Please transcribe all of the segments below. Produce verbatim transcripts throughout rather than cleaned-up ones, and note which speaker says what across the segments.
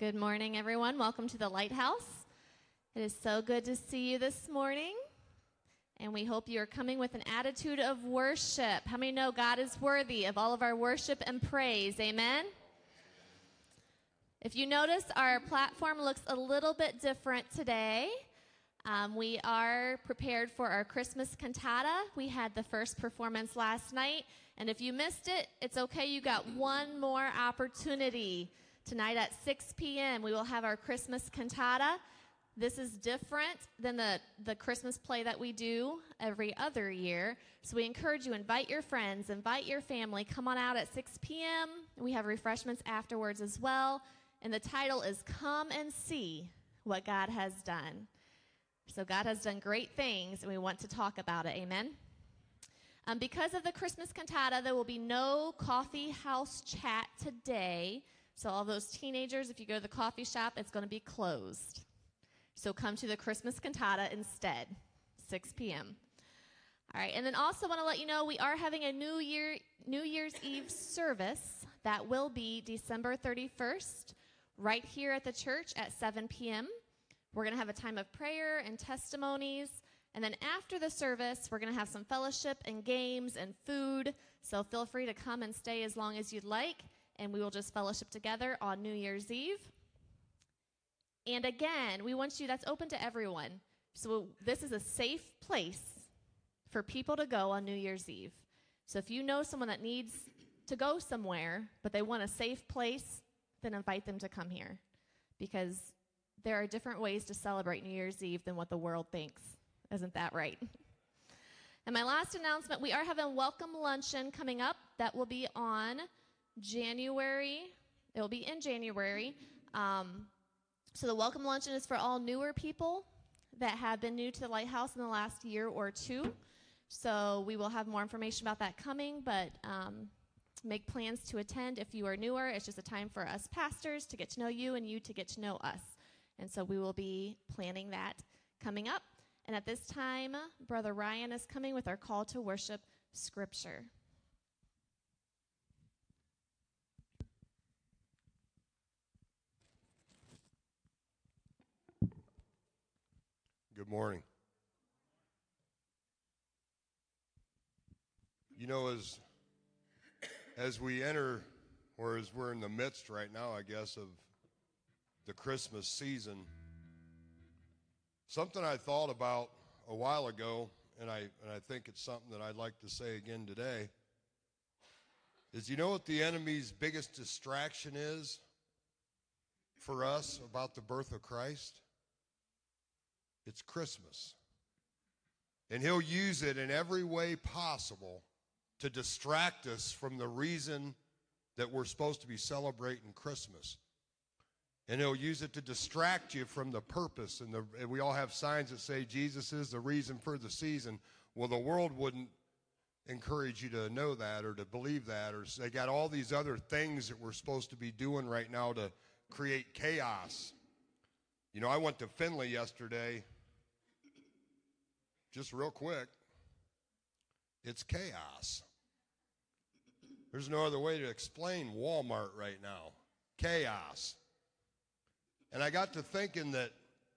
Speaker 1: Good morning, everyone. Welcome to the Lighthouse. It is so good to see you this morning, and we hope you are coming with an attitude of worship. How many know God is worthy of all of our worship and praise? Amen? If you notice, our platform looks a little bit different today. Um, we are prepared for our Christmas cantata. We had the first performance last night, and if you missed it, it's okay. You got one more opportunity. Tonight at six p.m., we will have our Christmas cantata. This is different than the, the Christmas play that we do every other year. So we encourage you, invite your friends, invite your family. Come on out at six p.m. We have refreshments afterwards as well. And the title is Come and See What God Has Done. So God has done great things, and we want to talk about it. Amen? Um, because of the Christmas cantata, there will be no coffee house chat today. So all those teenagers, if you go to the coffee shop, it's going to be closed. So come to the Christmas cantata instead, six p.m. All right, and then also want to let you know we are having a New Year, New Year's Eve service that will be December thirty-first, right here at the church at seven p.m. We're going to have a time of prayer and testimonies, and then after the service, we're going to have some fellowship and games and food. So feel free to come and stay as long as you'd like. And we will just fellowship together on New Year's Eve. And again, we want you, that's open to everyone. So this is a safe place for people to go on New Year's Eve. So if you know someone that needs to go somewhere, but they want a safe place, then invite them to come here. Because there are different ways to celebrate New Year's Eve than what the world thinks. Isn't that right? And my last announcement, we are having a welcome luncheon coming up that will be on January. It will be in January. Um, so the welcome luncheon is for all newer people that have been new to the Lighthouse in the last year or two. So we will have more information about that coming, but um, make plans to attend if you are newer. It's just a time for us pastors to get to know you and you to get to know us. And so we will be planning that coming up. And at this time, Brother Ryan is coming with our call to worship scripture.
Speaker 2: Good morning. You know, as as we enter, or as we're in the midst right now, I guess, of the Christmas season, something I thought about a while ago, and I and I think it's something that I'd like to say again today, is you know what the enemy's biggest distraction is for us about the birth of Christ? It's Christmas. And he'll use it in every way possible to distract us from the reason that we're supposed to be celebrating Christmas. And he'll use it to distract you from the purpose. And, the, and we all have signs that say Jesus is the reason for the season. Well, the world wouldn't encourage you to know that or to believe that. Or they got all these other things that we're supposed to be doing right now to create chaos. You know, I went to Findlay yesterday. Just real quick, it's chaos. There's no other way to explain Walmart right now. Chaos. And I got to thinking that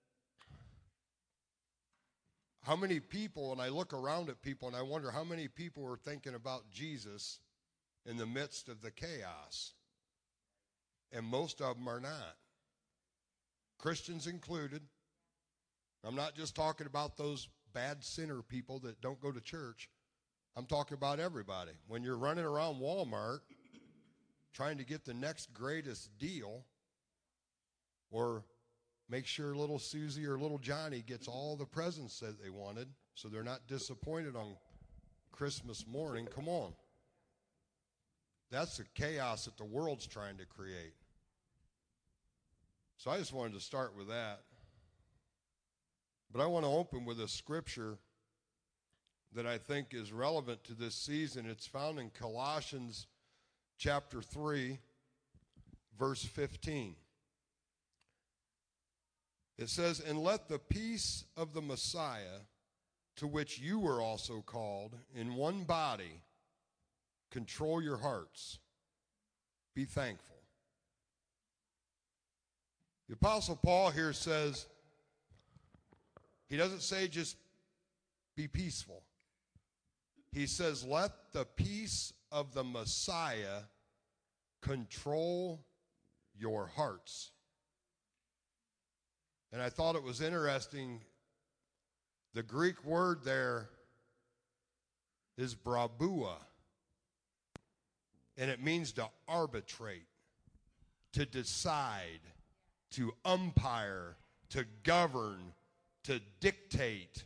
Speaker 2: how many people, and I look around at people and I wonder how many people are thinking about Jesus in the midst of the chaos. And most of them are not. Christians included. I'm not just talking about those bad sinner people that don't go to church. I'm talking about everybody. When you're running around Walmart trying to get the next greatest deal or make sure little Susie or little Johnny gets all the presents that they wanted so they're not disappointed on Christmas morning, come on. That's the chaos that the world's trying to create. So I just wanted to start with that. But I want to open with a scripture that I think is relevant to this season. It's found in Colossians chapter three, verse fifteen. It says, "And let the peace of the Messiah, to which you were also called in one body, control your hearts. Be thankful." The Apostle Paul here says, he doesn't say just be peaceful. He says, let the peace of the Messiah control your hearts. And I thought it was interesting. The Greek word there is brabua. And it means to arbitrate, to decide, to umpire, to govern, to dictate.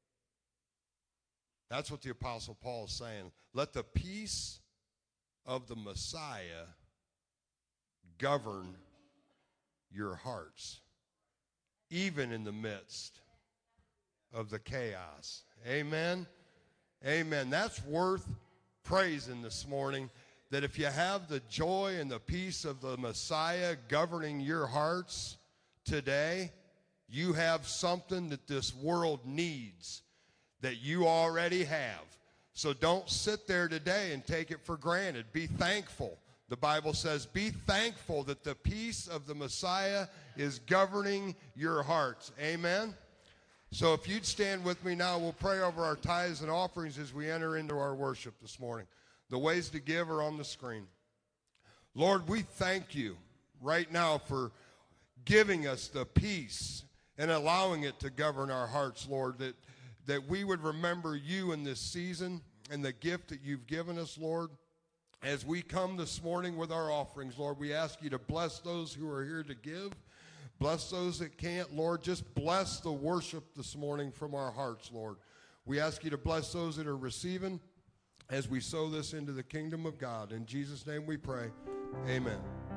Speaker 2: That's what the Apostle Paul is saying. Let the peace of the Messiah govern your hearts, even in the midst of the chaos. Amen? Amen. That's worth praising this morning, that if you have the joy and the peace of the Messiah governing your hearts today, you have something that this world needs that you already have. So don't sit there today and take it for granted. Be thankful. The Bible says, be thankful that the peace of the Messiah is governing your hearts. Amen? So if you'd stand with me now, we'll pray over our tithes and offerings as we enter into our worship this morning. The ways to give are on the screen. Lord, we thank you right now for giving us the peace and allowing it to govern our hearts, Lord, that, that we would remember you in this season and the gift that you've given us, Lord. As we come this morning with our offerings, Lord, we ask you to bless those who are here to give. Bless those that can't, Lord. Just bless the worship this morning from our hearts, Lord. We ask you to bless those that are receiving as we sow this into the kingdom of God. In Jesus' name we pray. Amen.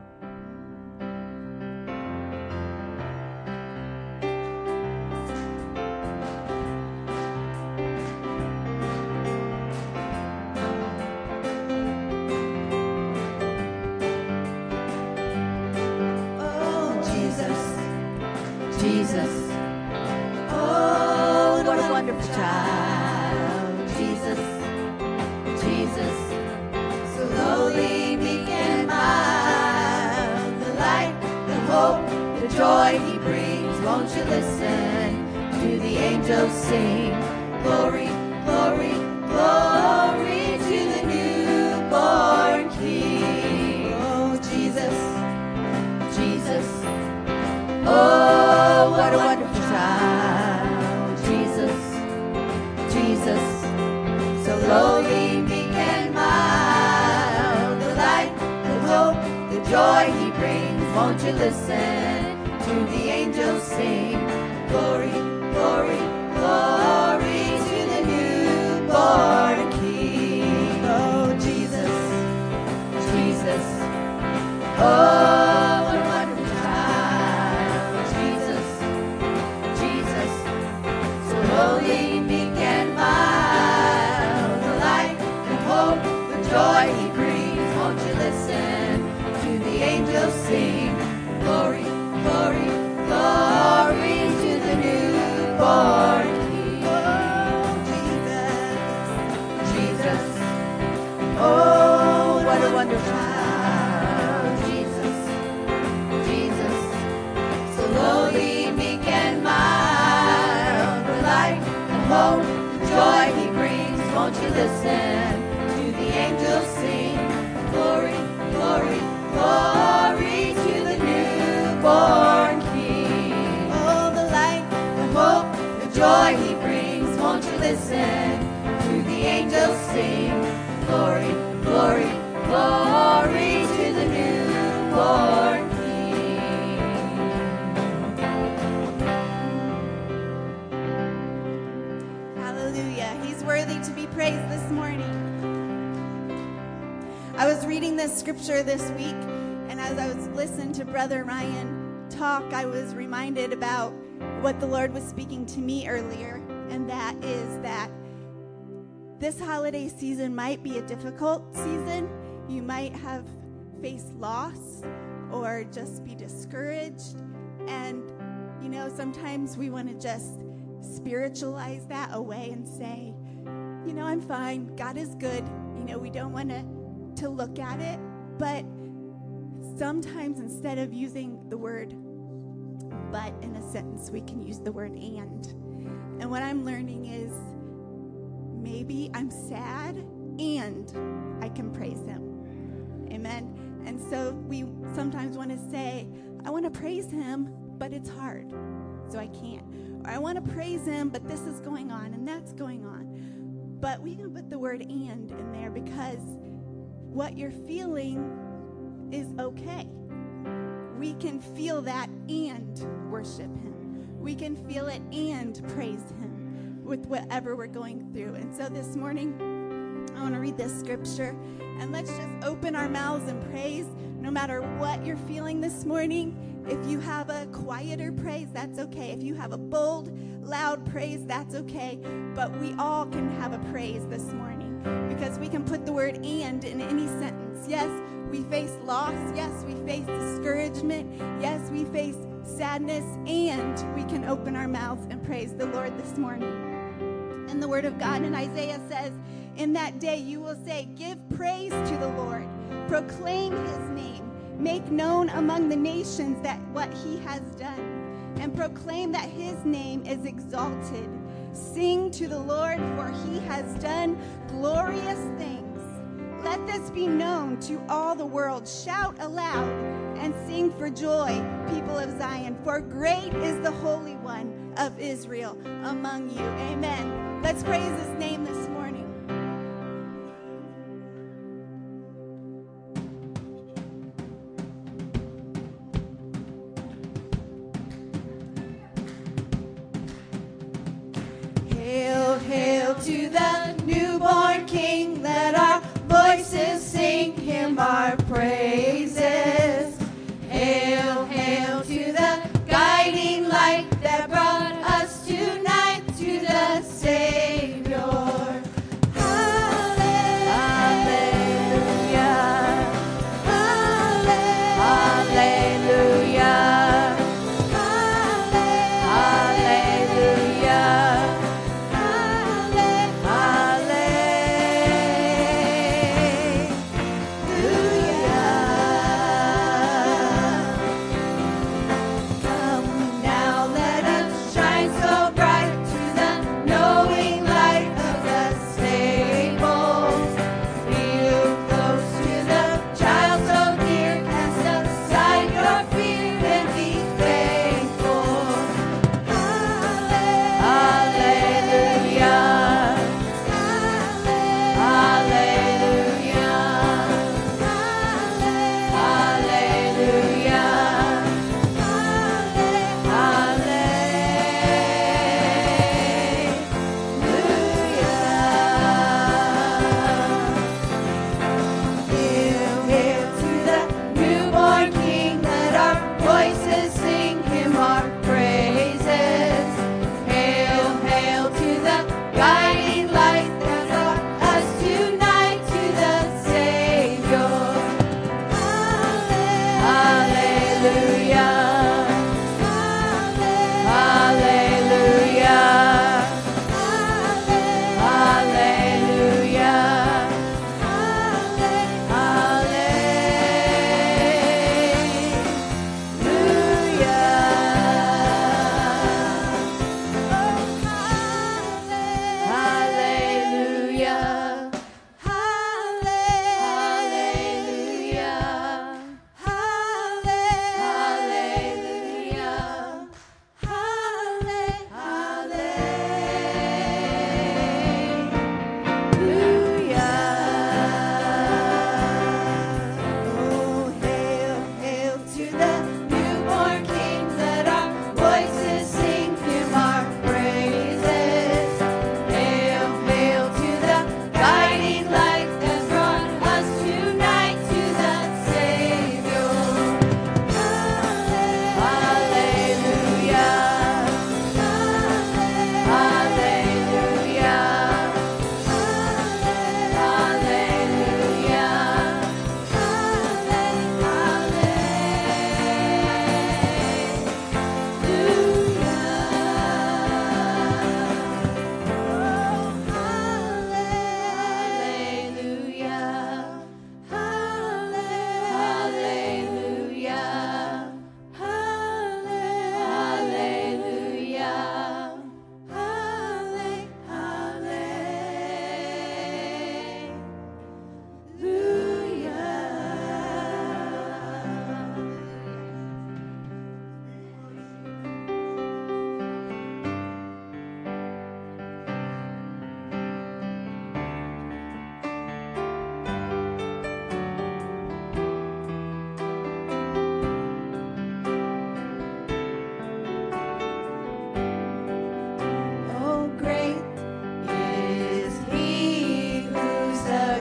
Speaker 3: Scripture this week, and as I was listening to Brother Ryan talk, I was reminded about what the Lord was speaking to me earlier, and that is that this holiday season might be a difficult season. You might have faced loss or just be discouraged, and you know, sometimes we want to just spiritualize that away and say, you know, I'm fine, God is good. You know, we don't want to to look at it. But sometimes instead of using the word but in a sentence we can use the word and. And what I'm learning is maybe I'm sad and I can praise him. Amen. And so we sometimes want to say, I want to praise him, but it's hard, so I can't. Or I want to praise him, but this is going on and that's going on. But we can put the word and in there because what you're feeling is okay. We can feel that and worship him. We can feel it and praise him with whatever we're going through. And so this morning, I want to read this scripture, and let's just open our mouths and praise no matter what you're feeling this morning. If you have a quieter praise, that's okay. If you have a bold, loud praise, that's okay. But we all can have a praise this morning because we can put the word and in any sentence. Yes, we face loss. Yes, we face discouragement. Yes, we face sadness, and we can open our mouths and praise the Lord this morning. And the word of God in Isaiah says, in that day you will say, give praise to the Lord, proclaim his name, make known among the nations that what he has done, and proclaim that his name is exalted. Sing to the Lord, for he has done glorious things. Let this be known to all the world. Shout aloud and sing for joy, people of Zion, for great is the Holy One of Israel among you. Amen. Let's praise his name this morning. Hail, hail to the newborn King. Let our voices sing him our praises. Hail, hail to the guiding light that brought us tonight to the Savior.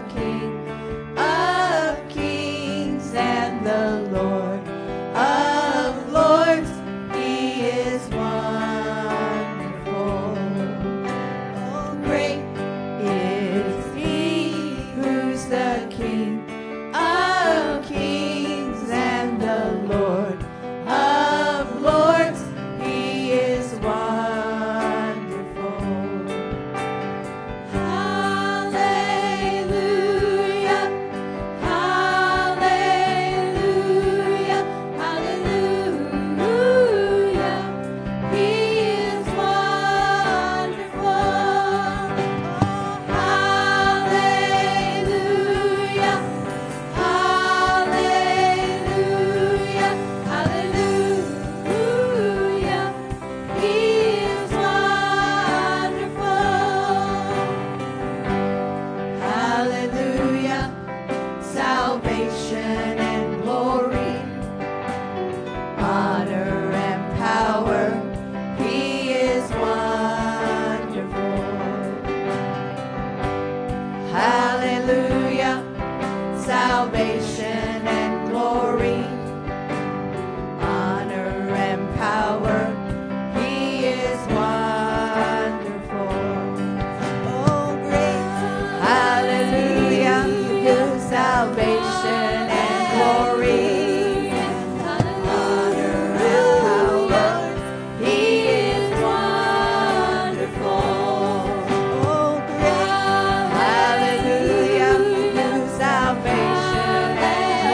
Speaker 4: Salvation and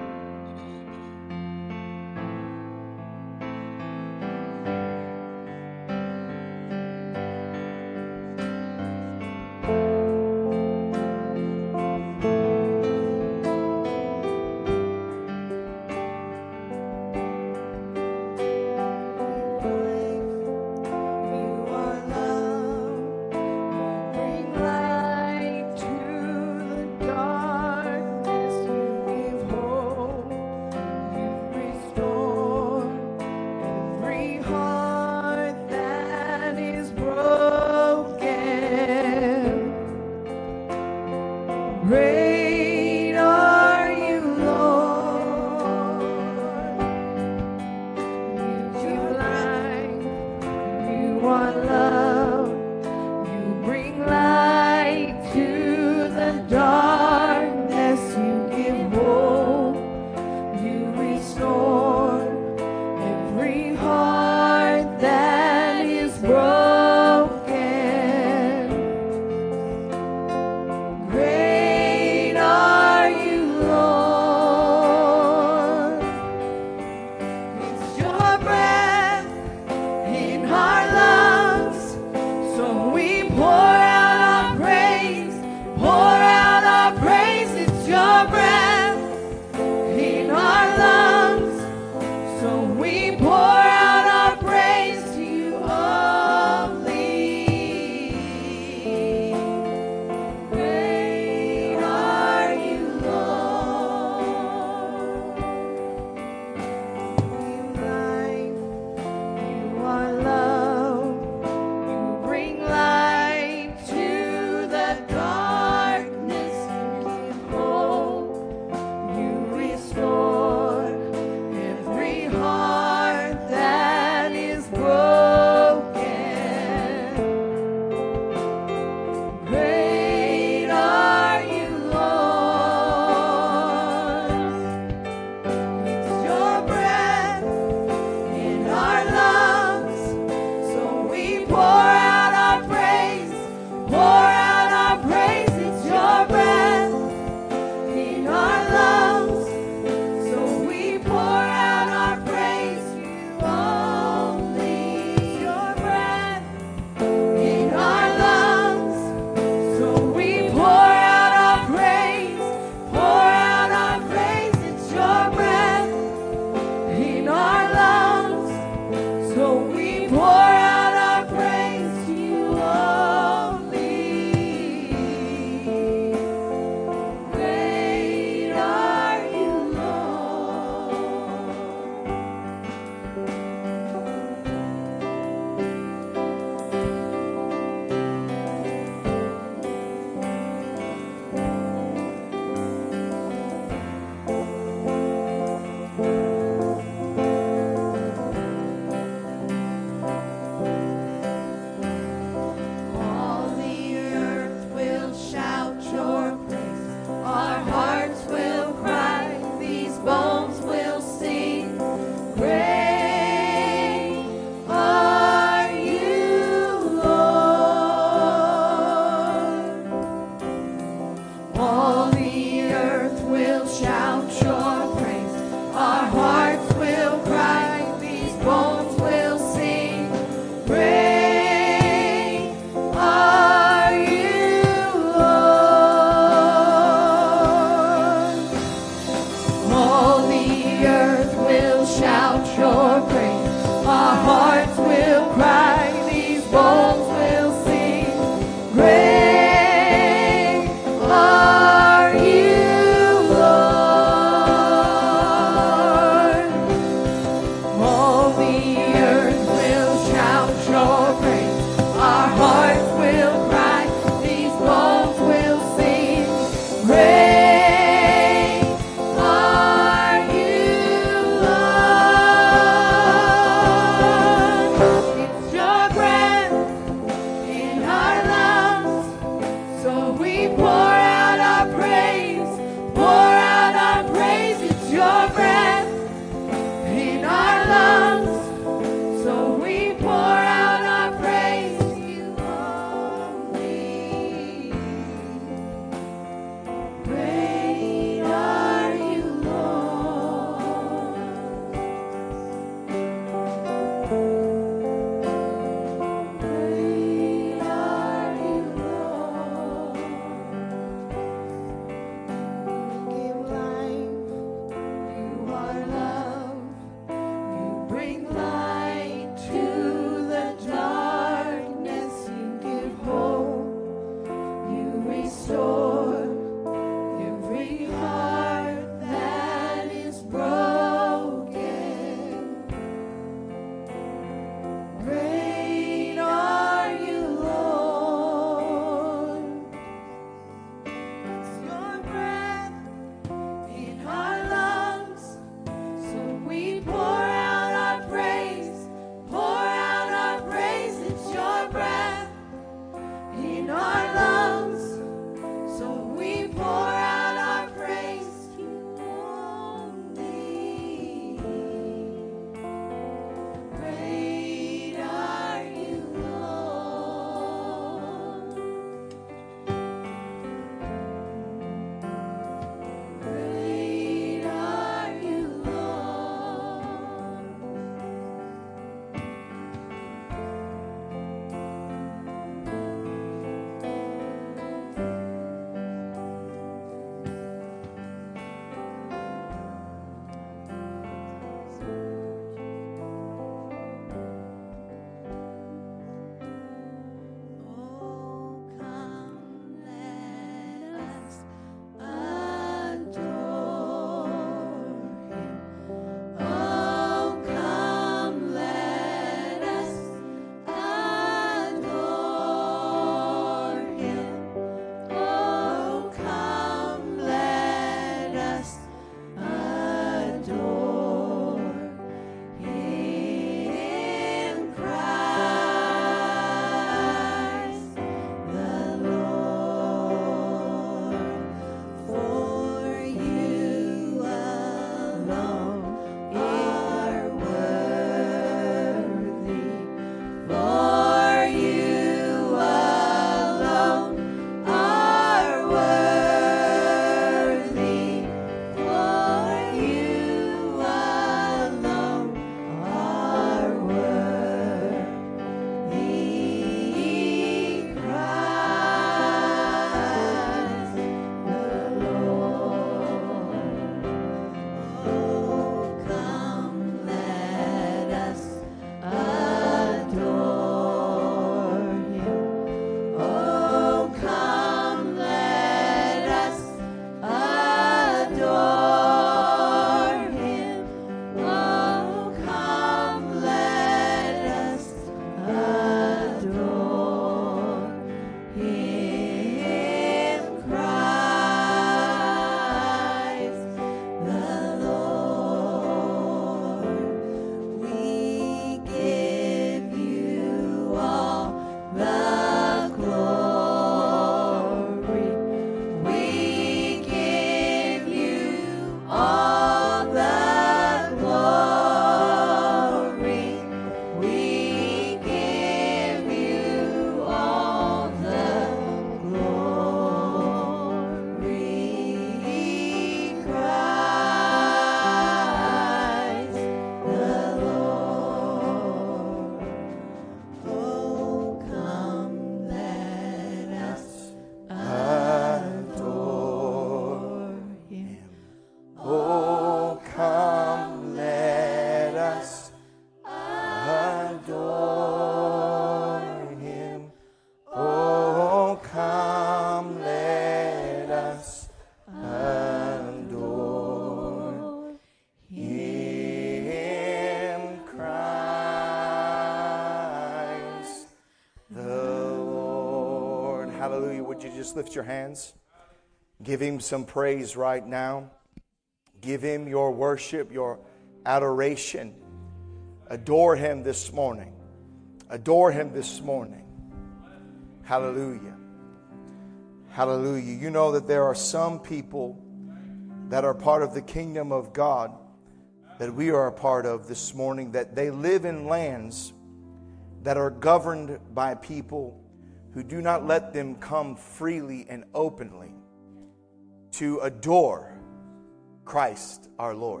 Speaker 4: Hallelujah. Would you just lift your hands? Give Him some praise right now. Give Him your worship, your adoration. Adore Him this morning. Adore Him this morning. Hallelujah. Hallelujah. You know that there are some people that are part of the kingdom of God that we are a part of this morning, that they live in lands that are governed by people who do not let them come freely and openly to adore Christ our Lord.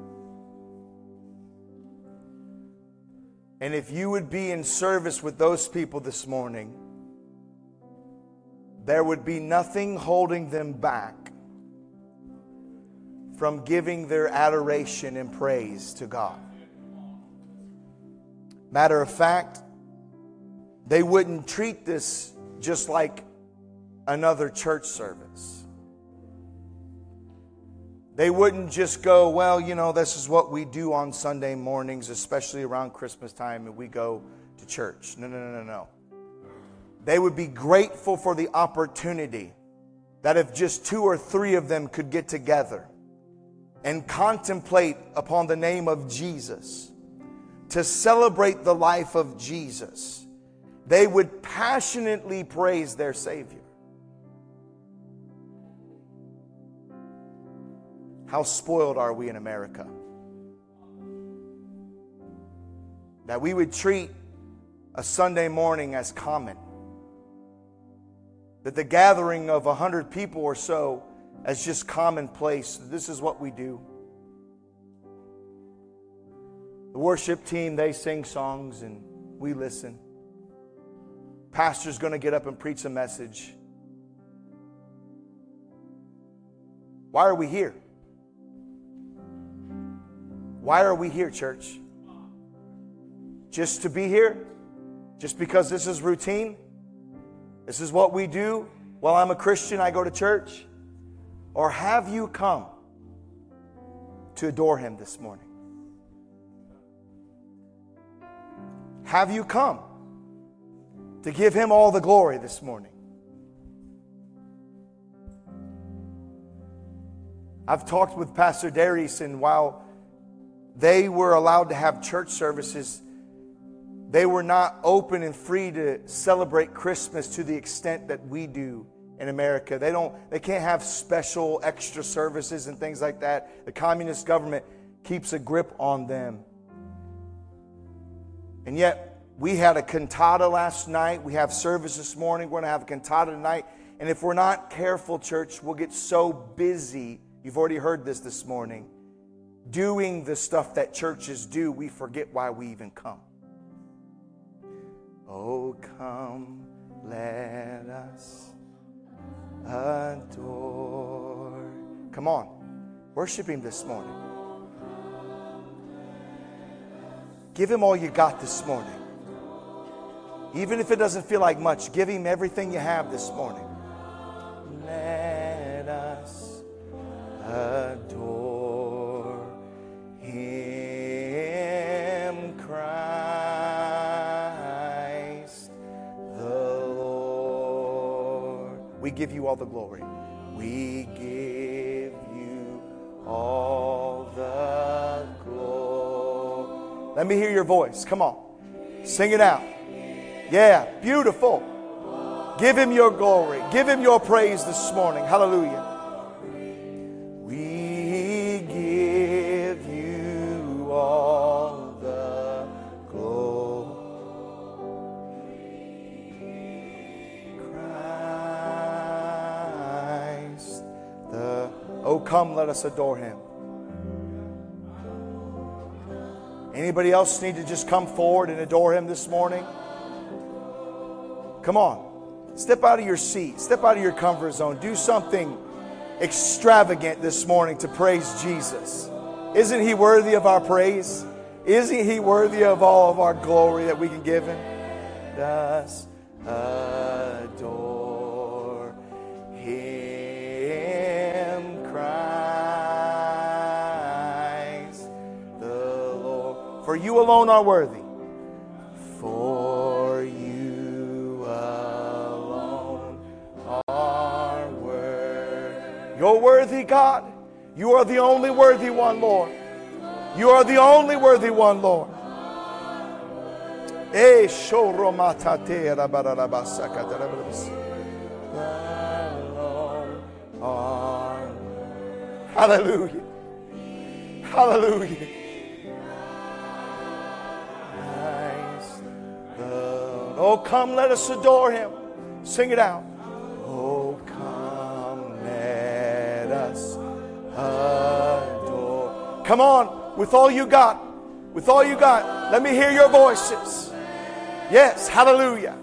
Speaker 4: And if you would be in service with those people this morning, there would be nothing holding them back from giving their adoration and praise to God. Matter of fact, they wouldn't treat this just like another church service. They wouldn't just go, well, you know, this is what we do on Sunday mornings, especially around Christmas time, and we go to church. No, no, no, no, no. They would be grateful for the opportunity that if just two or three of them could get together and contemplate upon the name of Jesus, to celebrate the life of Jesus, they would passionately praise their Savior. How spoiled are we in America? That we would treat a Sunday morning as common. That the gathering of a hundred people or so as just commonplace. This is what we do. The worship team, they sing songs and we listen. Pastor's going to get up and preach a message. Why are we here? Why are we here, church? Just to be here? Just because this is routine? This is what we do? Well, I'm a Christian, I go to church. Or have you come to adore Him this morning? Have you come to give Him all the glory this morning? I've talked with Pastor Darius, and while they were allowed to have church services, they were not open and free to celebrate Christmas to the extent that we do in America. They don't, they can't have special extra services and things like that. The communist government keeps a grip on them. And yet, we had a cantata last night. We have service this morning. We're going to have a cantata tonight. And if we're not careful, church, we'll get so busy. You've already heard this this morning. Doing the stuff that churches do, we forget why we even come. Oh, come, let us adore. Come on, worship Him this morning. Give Him all you got this morning. Even if it doesn't feel like much, give Him everything you have this morning. Let us adore Him, Christ the Lord. We give You all the glory. We give You all the glory. Let me hear your voice. Come on. Sing it out. Yeah, beautiful. Give Him your glory. Give Him your praise this morning. Hallelujah. We give You all the glory. Christ the... Oh, come, let us adore Him. Anybody else need to just come forward and adore Him this morning? Come on. Step out of your seat. Step out of your comfort zone. Do something extravagant this morning to praise Jesus. Isn't He worthy of our praise? Isn't He worthy of all of our glory that we can give Him? Let us adore Him, Christ the Lord. For You alone are worthy. For You alone You're worthy, God. You are the only worthy one, Lord. You are the only worthy one, Lord. Eh, shoromatate rabarabasakatarabas. Hallelujah. Hallelujah. Oh, come, let us adore Him. Sing it out. Oh, come, let us adore. Come on, with all you got. With all you got. Let me hear your voices. Yes, hallelujah.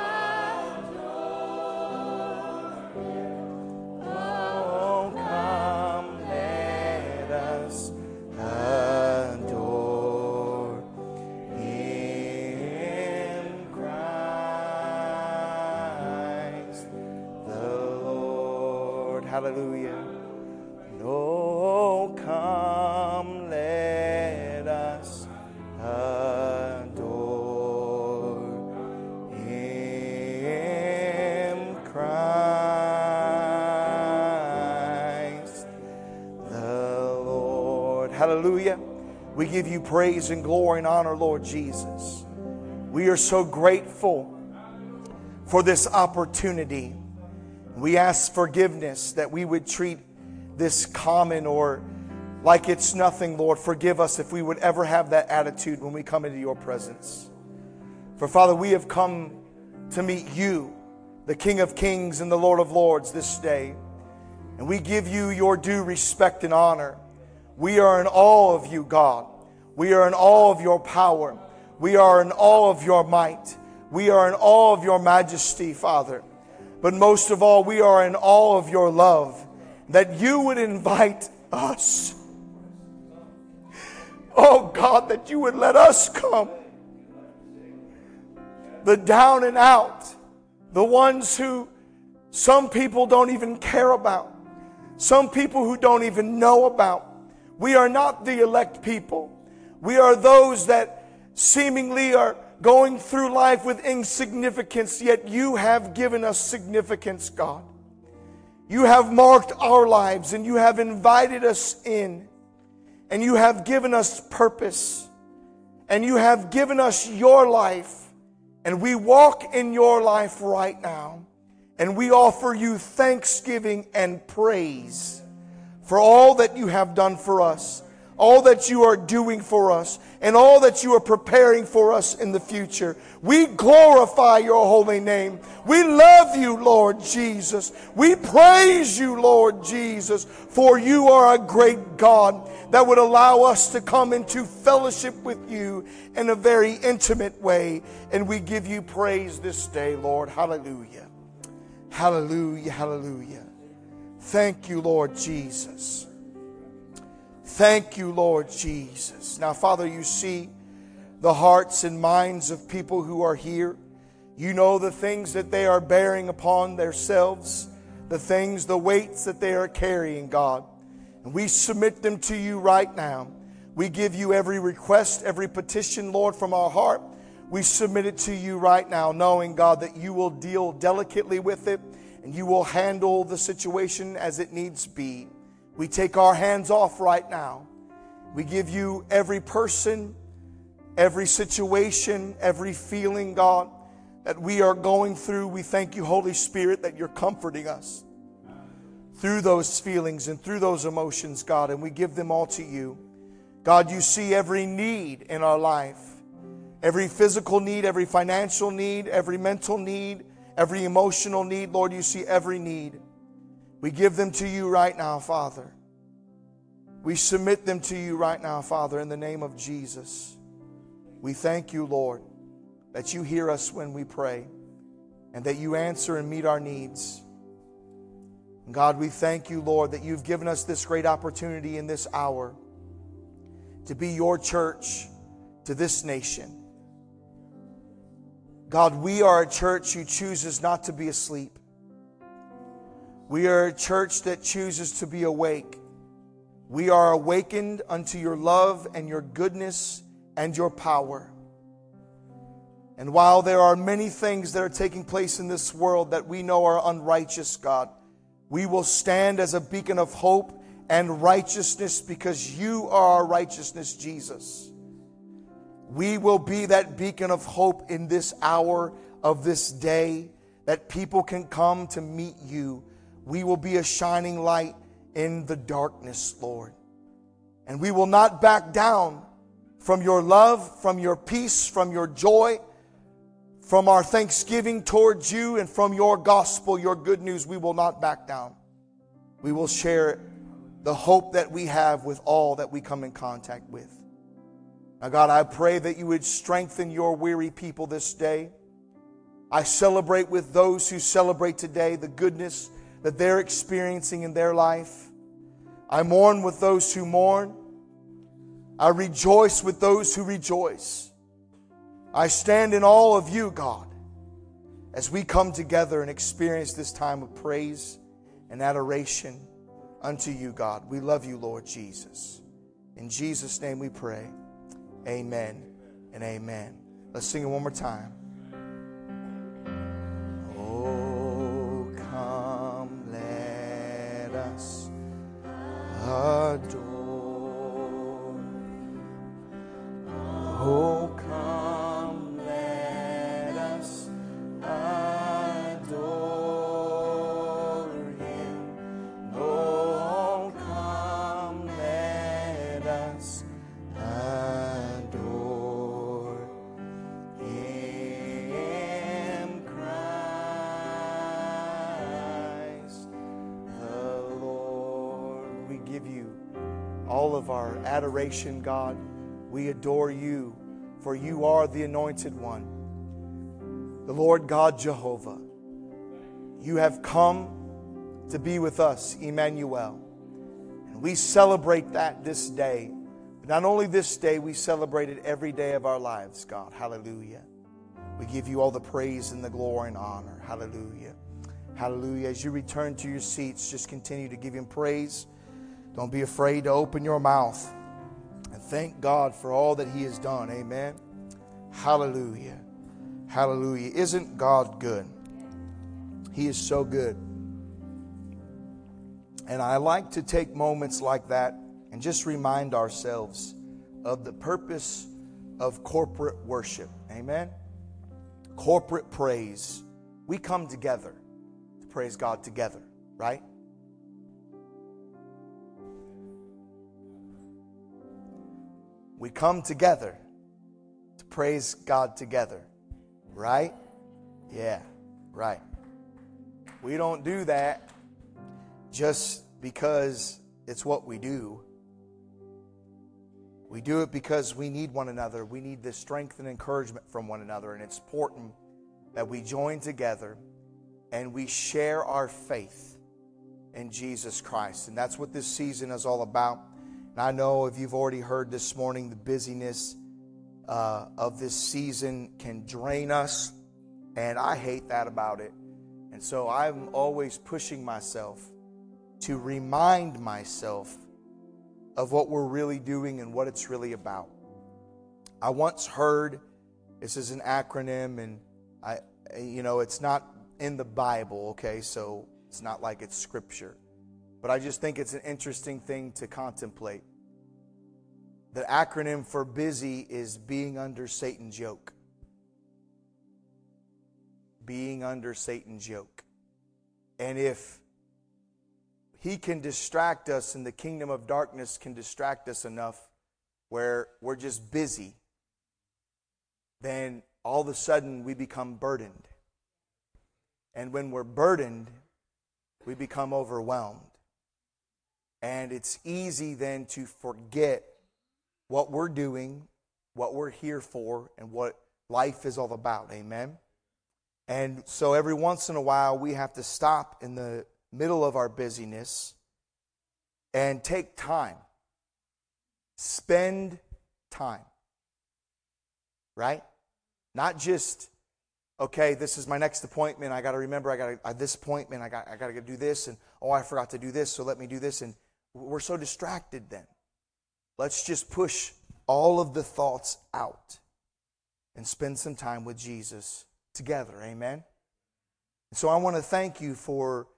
Speaker 4: Oh, come, let us adore Him, Christ the Lord. Hallelujah. Oh, come, let us adore Him, Christ the Lord. Hallelujah. We give you praise and glory and honor, Lord Jesus. We are so grateful for this opportunity. We ask forgiveness that we would treat this common or like it's nothing, Lord. Forgive us if we would ever have that attitude when we come into your presence. For Father, we have come to meet you, the King of Kings and the Lord of Lords, this day. And we give you your due respect and honor. We are in awe of you, God. We are in awe of your power. We are in awe of your might. We are in awe of your majesty, Father. But most of all, we are in awe of your love, that you would invite us. Oh God, that you would let us come. The down and out. The ones who some people don't even care about. Some people who don't even know about. We are not the elect people. We are those that seemingly are going through life with insignificance, yet you have given us significance, God. You have marked our lives and you have invited us in. And you have given us purpose. And you have given us your life. And we walk in your life right now. And we offer you thanksgiving and praise for all that you have done for us. All that you are doing for us. And all that you are preparing for us in the future. We glorify your holy name. We love you, Lord Jesus. We praise you, Lord Jesus. For you are a great God that would allow us to come into fellowship with you in a very intimate way. And we give you praise this day, Lord. Hallelujah. Hallelujah. Hallelujah. Thank you, Lord Jesus. Thank you, Lord Jesus. Now, Father, you see the hearts and minds of people who are here. You know the things that they are bearing upon themselves, the things, the weights that they are carrying, God. And we submit them to you right now. We give you every request, every petition, Lord, from our heart. We submit it to you right now, knowing, God, that you will deal delicately with it and you will handle the situation as it needs be. We take our hands off right now. We give you every person, every situation, every feeling, God, that we are going through. We thank you, Holy Spirit, that you're comforting us through those feelings and through those emotions, God, and we give them all to you. God, you see every need in our life, every physical need, every financial need, every mental need, every emotional need. Lord, you see every need. We give them to you right now, Father. We submit them to you right now, Father, in the name of Jesus. We thank you, Lord, that you hear us when we pray and that you answer and meet our needs. And God, we thank you, Lord, that you've given us this great opportunity in this hour to be your church to this nation. God, we are a church who chooses not to be asleep. We are a church that chooses to be awake. We are awakened unto your love and your goodness and your power. And while there are many things that are taking place in this world that we know are unrighteous, God, We will stand as a beacon of hope and righteousness because you are our righteousness, Jesus. We will be that beacon of hope in this hour of this day, that people can come to meet you. We will be a shining light in the darkness, Lord. And we will not back down from your love, from your peace, from your joy, from our thanksgiving towards you, and from your gospel, your good news. We will not back down. We will share the hope that we have with all that we come in contact with. Now, God, I pray that you would strengthen your weary people this day. I celebrate with those who celebrate today the goodness that they're experiencing in their life. I mourn with those who mourn. I rejoice with those who rejoice. I stand in awe of you, God, as we come together and experience this time of praise and adoration unto you, God. We love you, Lord Jesus. In Jesus' name we pray. Amen and amen. Let's sing it one more time. Oh, come, let us adore. Oh, come, let us adore him. Oh, come, let us adore him, Christ the Lord. We give you all of our adoration, God. We adore you, for you are the anointed one, the Lord God Jehovah. You have come to be with us, Emmanuel. And we celebrate that this day. But not only this day, we celebrate it every day of our lives, God. Hallelujah. We give you all the praise and the glory and honor. Hallelujah. Hallelujah. As you return to your seats, just continue to give him praise. Don't be afraid to open your mouth. And thank God for all that he has done. Amen. Hallelujah. Hallelujah. Isn't God good? He is so good. And I like to take moments like that and just remind ourselves of the purpose of corporate worship. Amen. Corporate praise. We come together to praise God together, right? We come together to praise God together, right? Yeah, right. We don't do that just because it's what we do. We do it because we need one another. We need the strength and encouragement from one another. And it's important that we join together and we share our faith in Jesus Christ. And that's what this season is all about. And I know if you've already heard this morning, the busyness uh, of this season can drain us. And I hate that about it. And so I'm always pushing myself to remind myself of what we're really doing and what it's really about. I once heard, this is an acronym, and I, you know, it's not in the Bible, okay, so it's not like it's scripture. But I just think it's an interesting thing to contemplate. The acronym for busy is being under Satan's yoke. Being under Satan's yoke. And if he can distract us, and the kingdom of darkness can distract us enough where we're just busy, then all of a sudden we become burdened. And when we're burdened, we become overwhelmed. And it's easy then to forget what we're doing, what we're here for, and what life is all about. Amen? And so every once in a while, we have to stop in the middle of our busyness and take time. Spend time. Right? Not just, okay, this is my next appointment. I got to remember, I got uh, this appointment. I got, I got to do this, and oh, I forgot to do this, so let me do this. And we're so distracted then. Let's just push all of the thoughts out and spend some time with Jesus together. Amen? So I want to thank you for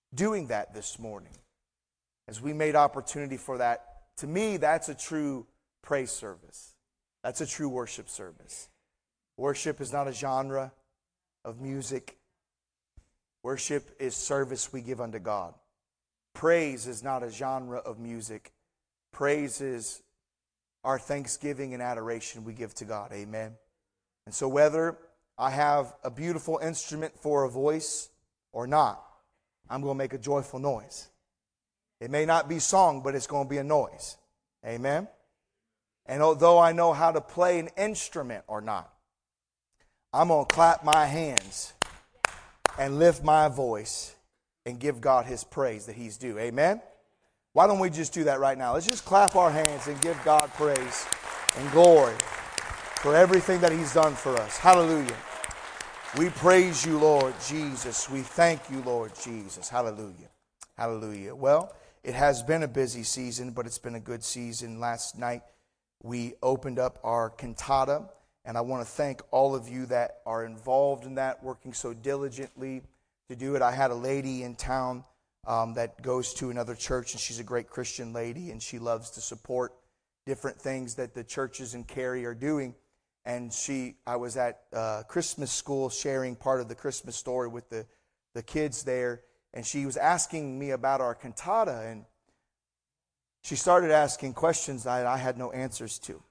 Speaker 4: doing that this morning. As we made opportunity for that, to me, that's a true praise service. That's a true worship service. Worship is not a genre of music. Worship is service we give unto God. Praise is not a genre of music. Praise is our thanksgiving and adoration we give to God. Amen. And so whether I have a beautiful instrument for a voice or not, I'm going to make a joyful noise. It may not be song, but it's going to be a noise. Amen. And although I know how to play an instrument or not, I'm going to clap my hands and lift my voice and give God His praise that He's due. Amen? Why don't we just do that right now? Let's just clap our hands and give God praise and glory for everything that He's done for us. Hallelujah. We praise you, Lord Jesus. We thank you, Lord Jesus. Hallelujah. Hallelujah. Well, it has been a busy season, but it's been a good season. Last night, we opened up our cantata, and I want to thank all of you that are involved in that, working so diligently to do it. I had a lady in town um, that goes to another church, and she's a great Christian lady, and she loves to support different things that the churches in Cary are doing. And she, I was at uh, Christmas school sharing part of the Christmas story with the, the kids there, and she was asking me about our cantata, and she started asking questions that I had no answers to.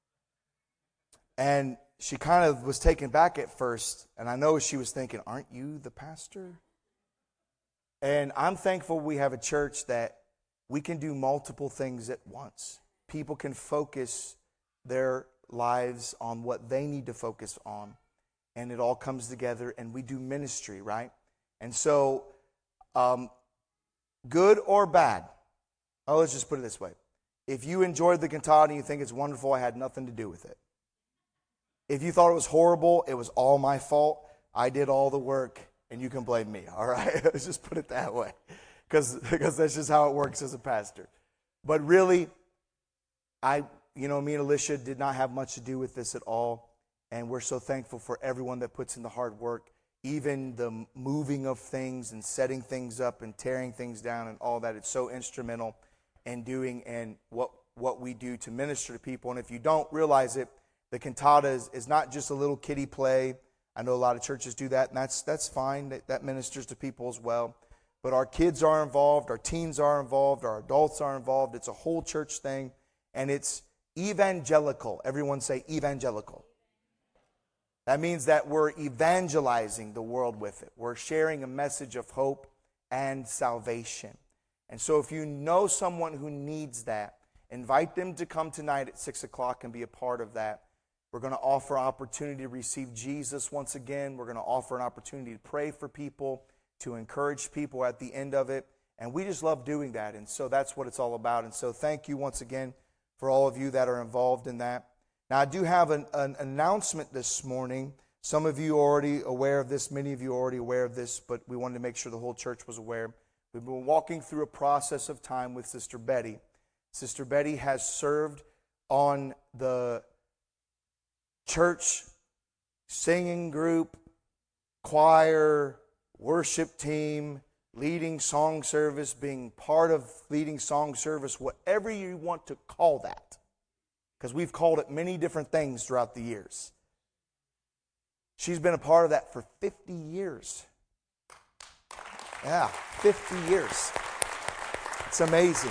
Speaker 4: And she kind of was taken back at first, and I know she was thinking, aren't you the pastor? And I'm thankful we have a church that we can do multiple things at once. People can focus their lives on what they need to focus on, and it all comes together, and we do ministry, right? And so, um, good or bad, oh, let's just put it this way. If you enjoyed the cantata and you think it's wonderful, I had nothing to do with it. If you thought it was horrible, it was all my fault. I did all the work, and you can blame me, all right? Let's just put it that way, because because that's just how it works as a pastor. But really, I, you know, me and Alicia did not have much to do with this at all, and we're so thankful for everyone that puts in the hard work, even the moving of things and setting things up and tearing things down and all that. It's so instrumental in doing and what, what we do to minister to people. And if you don't realize it, the cantata is, is not just a little kiddie play. I know a lot of churches do that, and that's that's fine. That, that ministers to people as well. But our kids are involved, our teens are involved, our adults are involved. It's a whole church thing, and it's evangelical. Everyone say evangelical. That means that we're evangelizing the world with it. We're sharing a message of hope and salvation. And so if you know someone who needs that, invite them to come tonight at six o'clock and be a part of that. We're going to offer opportunity to receive Jesus once again. We're going to offer an opportunity to pray for people, to encourage people at the end of it. And we just love doing that. And so that's what it's all about. And so thank you once again for all of you that are involved in that. Now, I do have an, an announcement this morning. Some of you are already aware of this. Many of you are already aware of this. But we wanted to make sure the whole church was aware. We've been walking through a process of time with Sister Betty. Sister Betty has served on the church singing group, choir, worship team, leading song service, being part of leading song service, whatever you want to call that. Because we've called it many different things throughout the years. She's been a part of that for fifty years. Yeah, fifty years. It's amazing.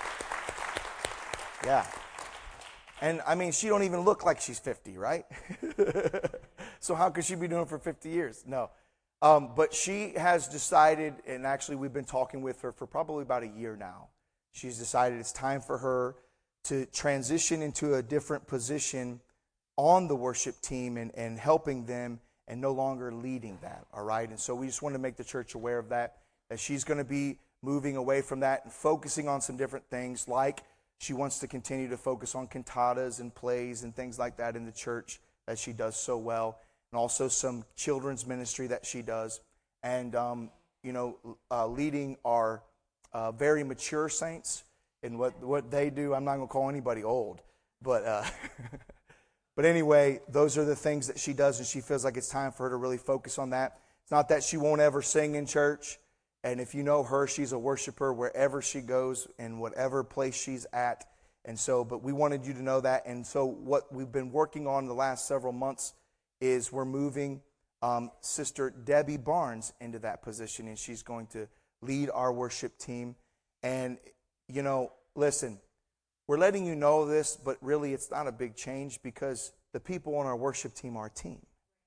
Speaker 4: Yeah. And, I mean, she don't even look like she's fifty, right? So how could she be doing it for fifty years? No. Um, but she has decided, and actually we've been talking with her for probably about a year now. She's decided it's time for her to transition into a different position on the worship team and, and helping them and no longer leading that, all right? And so we just want to make the church aware of that, that she's going to be moving away from that and focusing on some different things, like she wants to continue to focus on cantatas and plays and things like that in the church that she does so well, and also some children's ministry that she does, and, um, you know, uh, leading our uh, very mature saints in what, what they do. I'm not going to call anybody old, but uh, but anyway, those are the things that she does, and she feels like it's time for her to really focus on that. It's not that she won't ever sing in church. And if you know her, she's a worshiper wherever she goes and whatever place she's at. And so, but we wanted you to know that. And so what we've been working on the last several months is we're moving um, Sister Debbie Barnes into that position, and she's going to lead our worship team. And, you know, listen, we're letting you know this, but really it's not a big change because the people on our worship team are a team.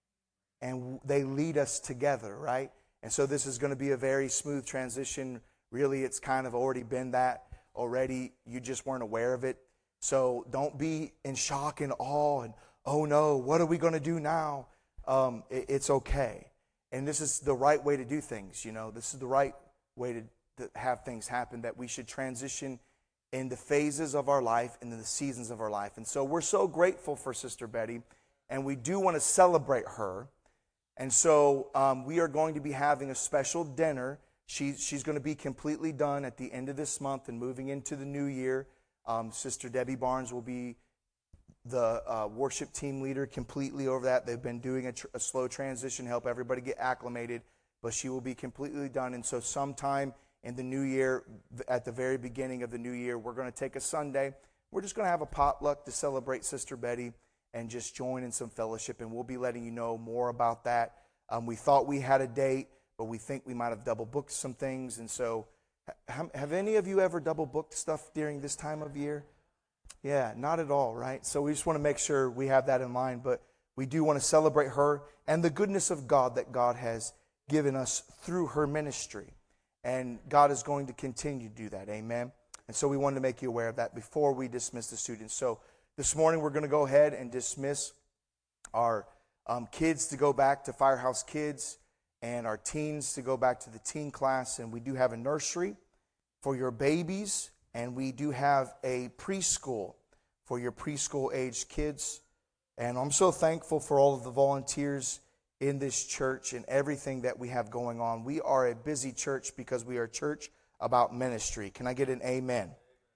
Speaker 4: And they lead us together, right? And so this is going to be a very smooth transition. Really, it's kind of already been that already. You just weren't aware of it. So don't be in shock and awe and, oh no, what are we going to do now? Um, it, it's okay. And this is the right way to do things, you know. This is the right way to, to have things happen, that we should transition in the phases of our life and in the seasons of our life. And so we're so grateful for Sister Betty, and we do want to celebrate her. And so um, we are going to be having a special dinner. She, she's going to be completely done at the end of this month and moving into the new year. Um, Sister Debbie Barnes will be the uh, worship team leader completely over that. They've been doing a, tr- a slow transition, help everybody get acclimated, but she will be completely done. And so sometime in the new year, at the very beginning of the new year, we're going to take a Sunday. We're just going to have a potluck to celebrate Sister Betty and just join in some fellowship, and we'll be letting you know more about that. Um, we thought we had a date, but we think we might have double booked some things. And so have, have any of you ever double booked stuff during this time of year? Yeah, not at all, right? So we just want to make sure we have that in mind, but we do want to celebrate her and the goodness of God that God has given us through her ministry. And God is going to continue to do that, amen? And so we wanted to make you aware of that before we dismiss the students. So this morning we're going to go ahead and dismiss our um, kids to go back to Firehouse Kids and our teens to go back to the teen class. And we do have a nursery for your babies, and we do have a preschool for your preschool-aged kids. And I'm so thankful for all of the volunteers in this church and everything that we have going on. We are a busy church because we are a church about ministry. Can I get an amen?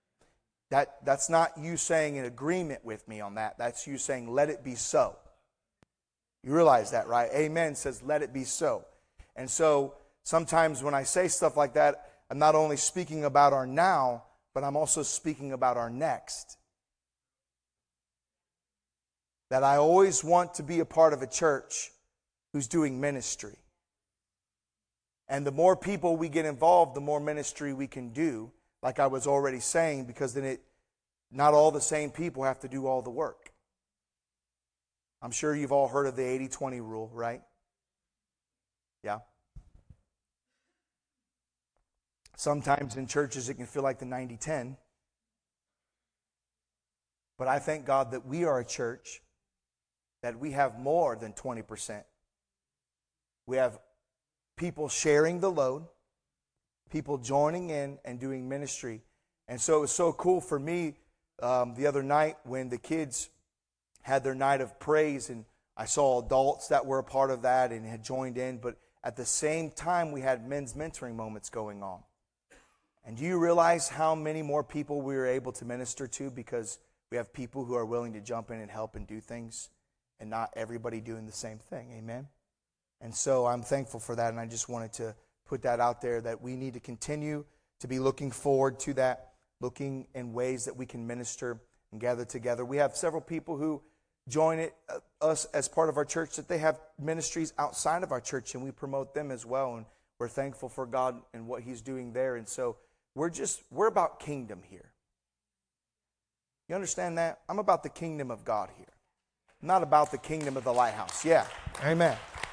Speaker 4: That, that's not you saying an agreement with me on that. That's you saying, let it be so. You realize that, right? Amen says, let it be so. And so sometimes when I say stuff like that, I'm not only speaking about our now, but I'm also speaking about our next. That I always want to be a part of a church who's doing ministry. And the more people we get involved, the more ministry we can do. Like I was already saying, because then it, not all the same people have to do all the work. I'm sure you've all heard of the eighty twenty rule, right? Yeah. Sometimes in churches it can feel like the ninety ten. But I thank God that we are a church that we have more than twenty percent. We have people sharing the load, people joining in and doing ministry. And so it was so cool for me um, the other night when the kids had their night of praise, and I saw adults that were a part of that and had joined in, but at the same time we had men's mentoring moments going on. And do you realize how many more people we were able to minister to because we have people who are willing to jump in and help and do things, and not everybody doing the same thing? Amen? And so I'm thankful for that, and I just wanted to put that out there, that we need to continue to be looking forward to that, looking in ways that we can minister and gather together. We have several people who join it, uh, us as part of our church, that they have ministries outside of our church, and we promote them as well, and we're thankful for God and what He's doing there. And so we're just, we're about kingdom here. You understand that? I'm about the kingdom of God here, not about the kingdom of the Lighthouse. Yeah, amen.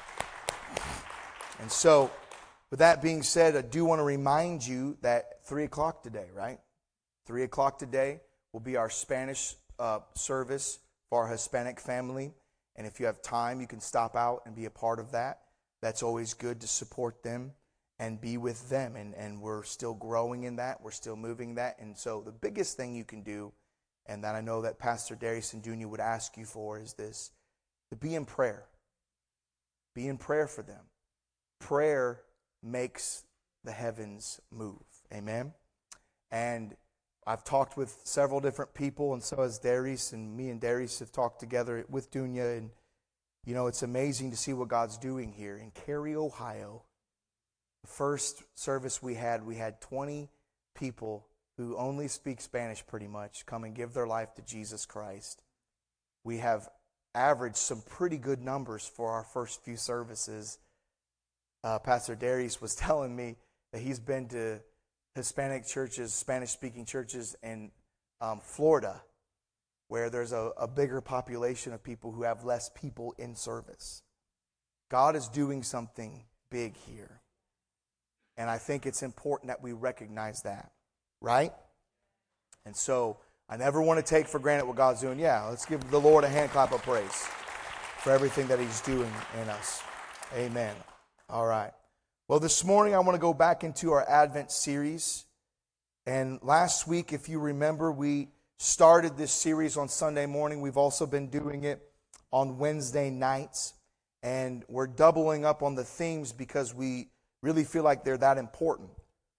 Speaker 4: And so, with that being said, I do want to remind you that three o'clock today, right? three o'clock today will be our Spanish uh, service for our Hispanic family. And if you have time, you can stop out and be a part of that. That's always good to support them and be with them. And, and we're still growing in that. We're still moving that. And so the biggest thing you can do, and that I know that Pastor Darius and Dunya would ask you for, is this: to be in prayer. Be in prayer for them. Prayer makes the heavens move. Amen? And I've talked with several different people, and so has Darius, and me and Darius have talked together with Dunya, and you know, it's amazing to see what God's doing here in Cary, Ohio. The first service we had, we had twenty people who only speak Spanish pretty much come and give their life to Jesus Christ. We have averaged some pretty good numbers for our first few services. Uh, Pastor Darius was telling me that he's been to Hispanic churches, Spanish-speaking churches in um, Florida, where there's a, a bigger population of people who have less people in service. God is doing something big here. And I think it's important that we recognize that, right? And so I never want to take for granted what God's doing. Yeah, let's give the Lord a hand clap of praise for everything that He's doing in us. Amen. All right. Well, this morning I want to go back into our Advent series. And last week, if you remember, we started this series on Sunday morning. We've also been doing it on Wednesday nights. And we're doubling up on the themes because we really feel like they're that important.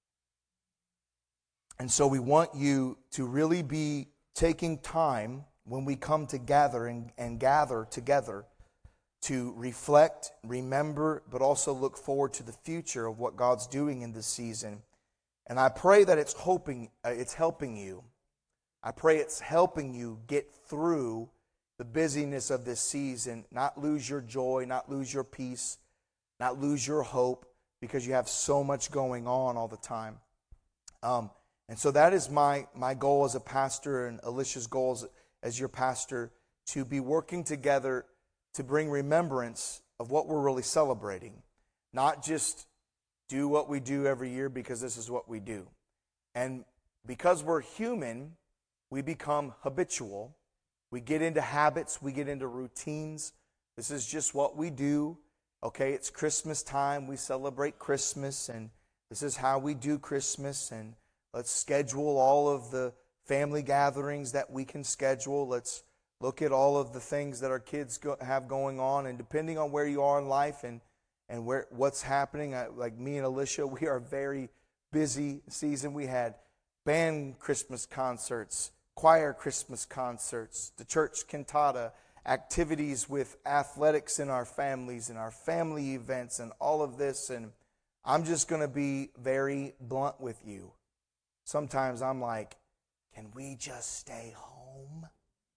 Speaker 4: And so we want you to really be taking time when we come together and, and gather together to reflect, remember, but also look forward to the future of what God's doing in this season. And I pray that it's hoping, uh, it's helping you. I pray it's helping you get through the busyness of this season, not lose your joy, not lose your peace, not lose your hope, because you have so much going on all the time. Um, and so that is my, my goal as a pastor, and Alicia's goal as, as your pastor, to be working together to bring remembrance of what we're really celebrating. Not just do what we do every year because this is what we do. And because we're human, we become habitual. We get into habits, we get into routines. This is just what we do. Okay, it's Christmas time, we celebrate Christmas, and this is how we do Christmas, and let's schedule all of the family gatherings that we can schedule. Let's look at all of the things that our kids go, have going on, and depending on where you are in life and, and where what's happening, I, like me and Alicia, we are very busy season. We had band Christmas concerts, choir Christmas concerts, the church cantata, activities with athletics in our families and our family events and all of this. And I'm just going to be very blunt with you. Sometimes I'm like, can we just stay home?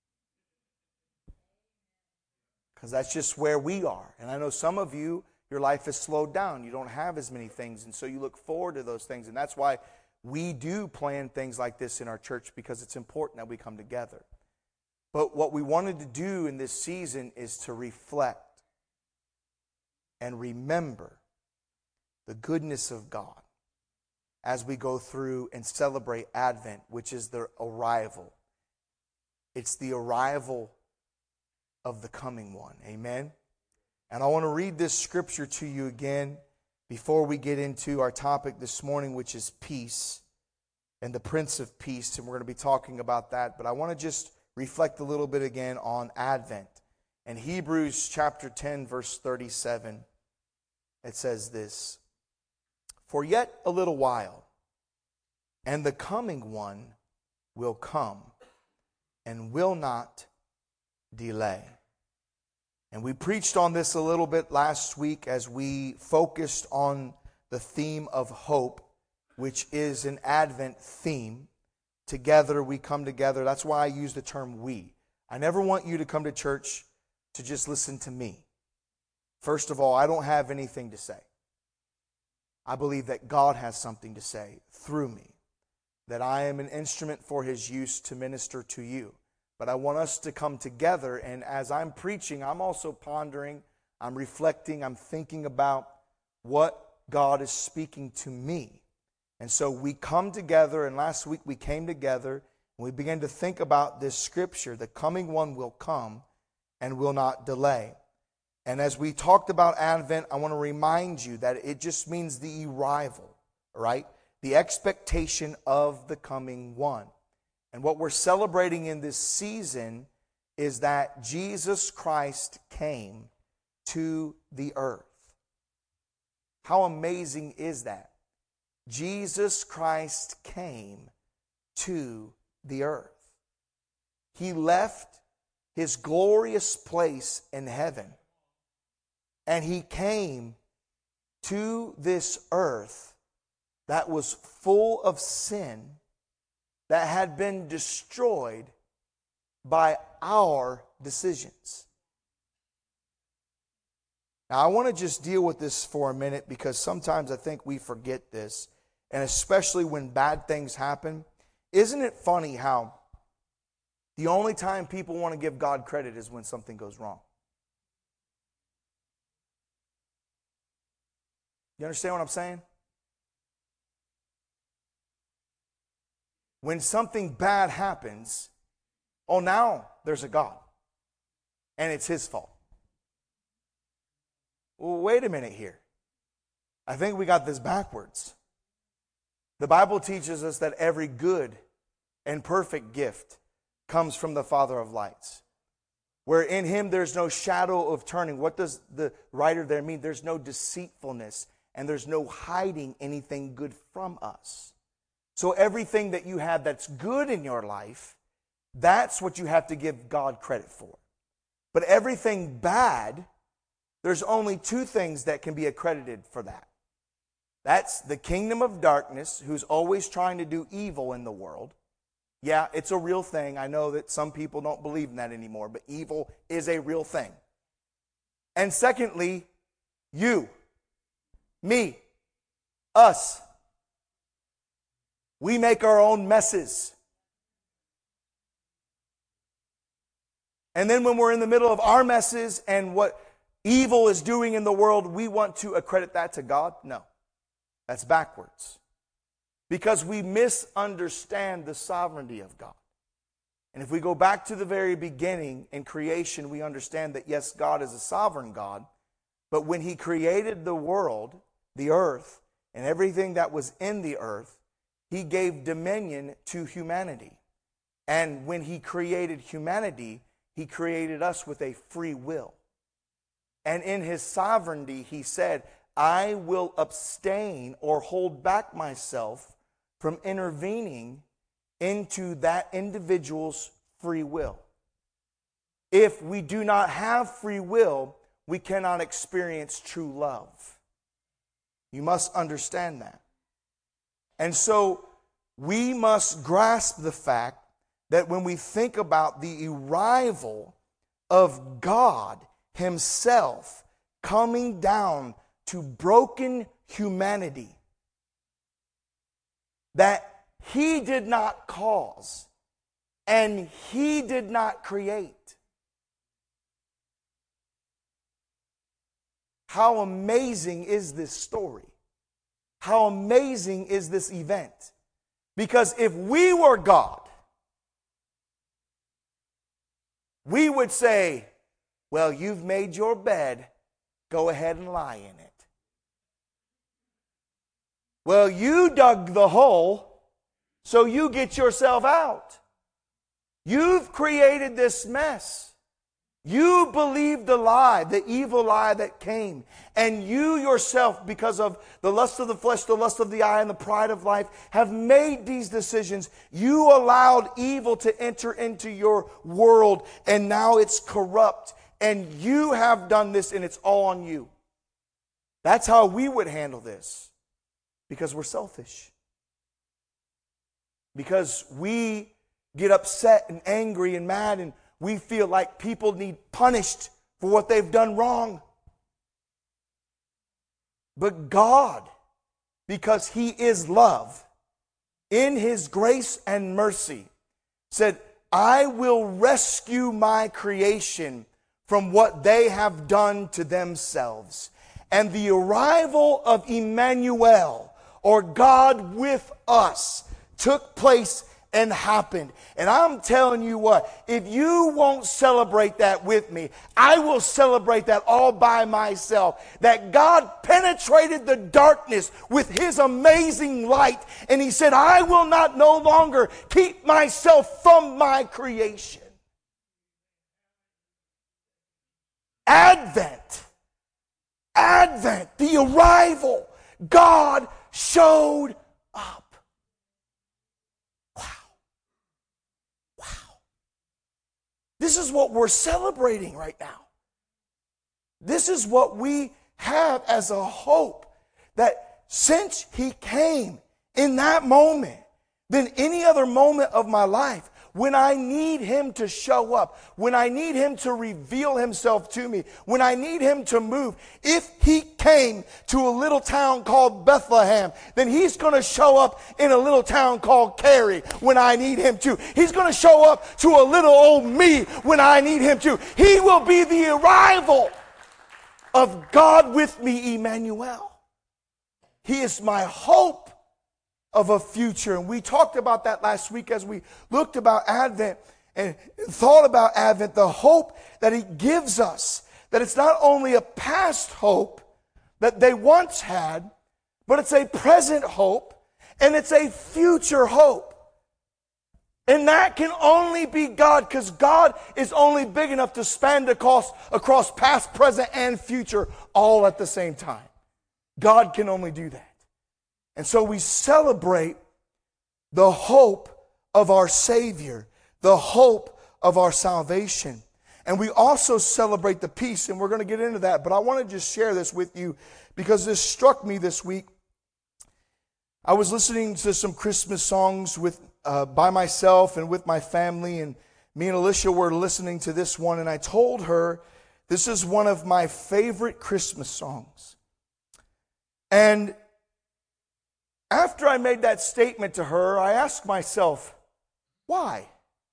Speaker 4: Because that's just where we are. And I know some of you, your life has slowed down. You don't have as many things, and so you look forward to those things. And that's why we do plan things like this in our church, because it's important that we come together. But what we wanted to do in this season is to reflect and remember the goodness of God as we go through and celebrate Advent, which is the arrival. It's the arrival of the coming one. Amen? And I want to read this scripture to you again before we get into our topic this morning, which is peace and the Prince of Peace. And we're going to be talking about that. But I want to just reflect a little bit again on Advent. In Hebrews chapter ten, verse thirty-seven, it says this: "For yet a little while, and the coming one will come, and will not delay." And we preached on this a little bit last week as we focused on the theme of hope, which is an Advent theme. Together we come together. That's why I use the term we. I never want you to come to church to just listen to me. First of all, I don't have anything to say. I believe that God has something to say through me, that I am an instrument for His use to minister to you. But I want us to come together, and as I'm preaching, I'm also pondering, I'm reflecting, I'm thinking about what God is speaking to me. And so we come together, and last week we came together, and we began to think about this scripture: the coming one will come and will not delay. And as we talked about Advent, I want to remind you that it just means the arrival, right? The expectation of the coming one. And what we're celebrating in this season is that Jesus Christ came to the earth. How amazing is that? Jesus Christ came to the earth. He left His glorious place in heaven, and He came to this earth that was full of sin, that had been destroyed by our decisions. Now, I want to just deal with this for a minute because sometimes I think we forget this, and especially when bad things happen. Isn't it funny how the only time people want to give God credit is when something goes wrong? You understand what I'm saying? When something bad happens, oh, now there's a God, and it's His fault. Well, wait a minute here. I think we got this backwards. The Bible teaches us that every good and perfect gift comes from the Father of lights, where in Him there's no shadow of turning. What does the writer there mean? There's no deceitfulness, and there's no hiding anything good from us. So everything that you have that's good in your life, that's what you have to give God credit for. But everything bad, there's only two things that can be accredited for that. That's the kingdom of darkness, who's always trying to do evil in the world. Yeah, it's a real thing. I know that some people don't believe in that anymore, but evil is a real thing. And secondly, you, me, us. We make our own messes. And then when we're in the middle of our messes and what evil is doing in the world, we want to accredit that to God? No. That's backwards. Because we misunderstand the sovereignty of God. And if we go back to the very beginning in creation, we understand that yes, God is a sovereign God. But when He created the world, the earth, and everything that was in the earth, He gave dominion to humanity. And when He created humanity, He created us with a free will. And in His sovereignty, He said, I will abstain or hold back myself from intervening into that individual's free will. If we do not have free will, we cannot experience true love. You must understand that. And so we must grasp the fact that when we think about the arrival of God Himself coming down to broken humanity that He did not cause and He did not create. How amazing is this story? How amazing is this event? Because if we were God, we would say, well, you've made your bed, go ahead and lie in it. Well, you dug the hole, so you get yourself out. You've created this mess. You believed the lie, the evil lie that came. And you yourself, because of the lust of the flesh, the lust of the eye, and the pride of life, have made these decisions. You allowed evil to enter into your world, and now it's corrupt. And you have done this, and it's all on you. That's how we would handle this. Because we're selfish. Because we get upset and angry and mad, and we feel like people need punished for what they've done wrong. But God, because He is love, in His grace and mercy, said, I will rescue my creation from what they have done to themselves. And the arrival of Emmanuel, or God with us, took place and happened. And I'm telling you what, if you won't celebrate that with me, I will celebrate that all by myself. That God penetrated the darkness with His amazing light. And He said, I will not no longer keep myself from my creation. Advent. Advent. The arrival. God showed up. This is what we're celebrating right now. This is what we have as a hope that since he came in that moment than any other moment of my life, when I need him to show up, when I need him to reveal himself to me, when I need him to move, if he came to a little town called Bethlehem, then he's going to show up in a little town called Cary when I need him to. He's going to show up to a little old me when I need him to. He will be the arrival of God with me, Emmanuel. He is my hope of a future. And we talked about that last week as we looked about Advent and thought about Advent, the hope that he gives us. That it's not only a past hope that they once had, but it's a present hope and it's a future hope. And that can only be God, because God is only big enough to span across, across past, present, and future all at the same time. God can only do that. And so we celebrate the hope of our Savior, the hope of our salvation. And we also celebrate the peace, and we're going to get into that. But I want to just share this with you because this struck me this week. I was listening to some Christmas songs with uh, by myself and with my family, and me and Alicia were listening to this one, and I told her this is one of my favorite Christmas songs. And after I made that statement to her, I asked myself, why?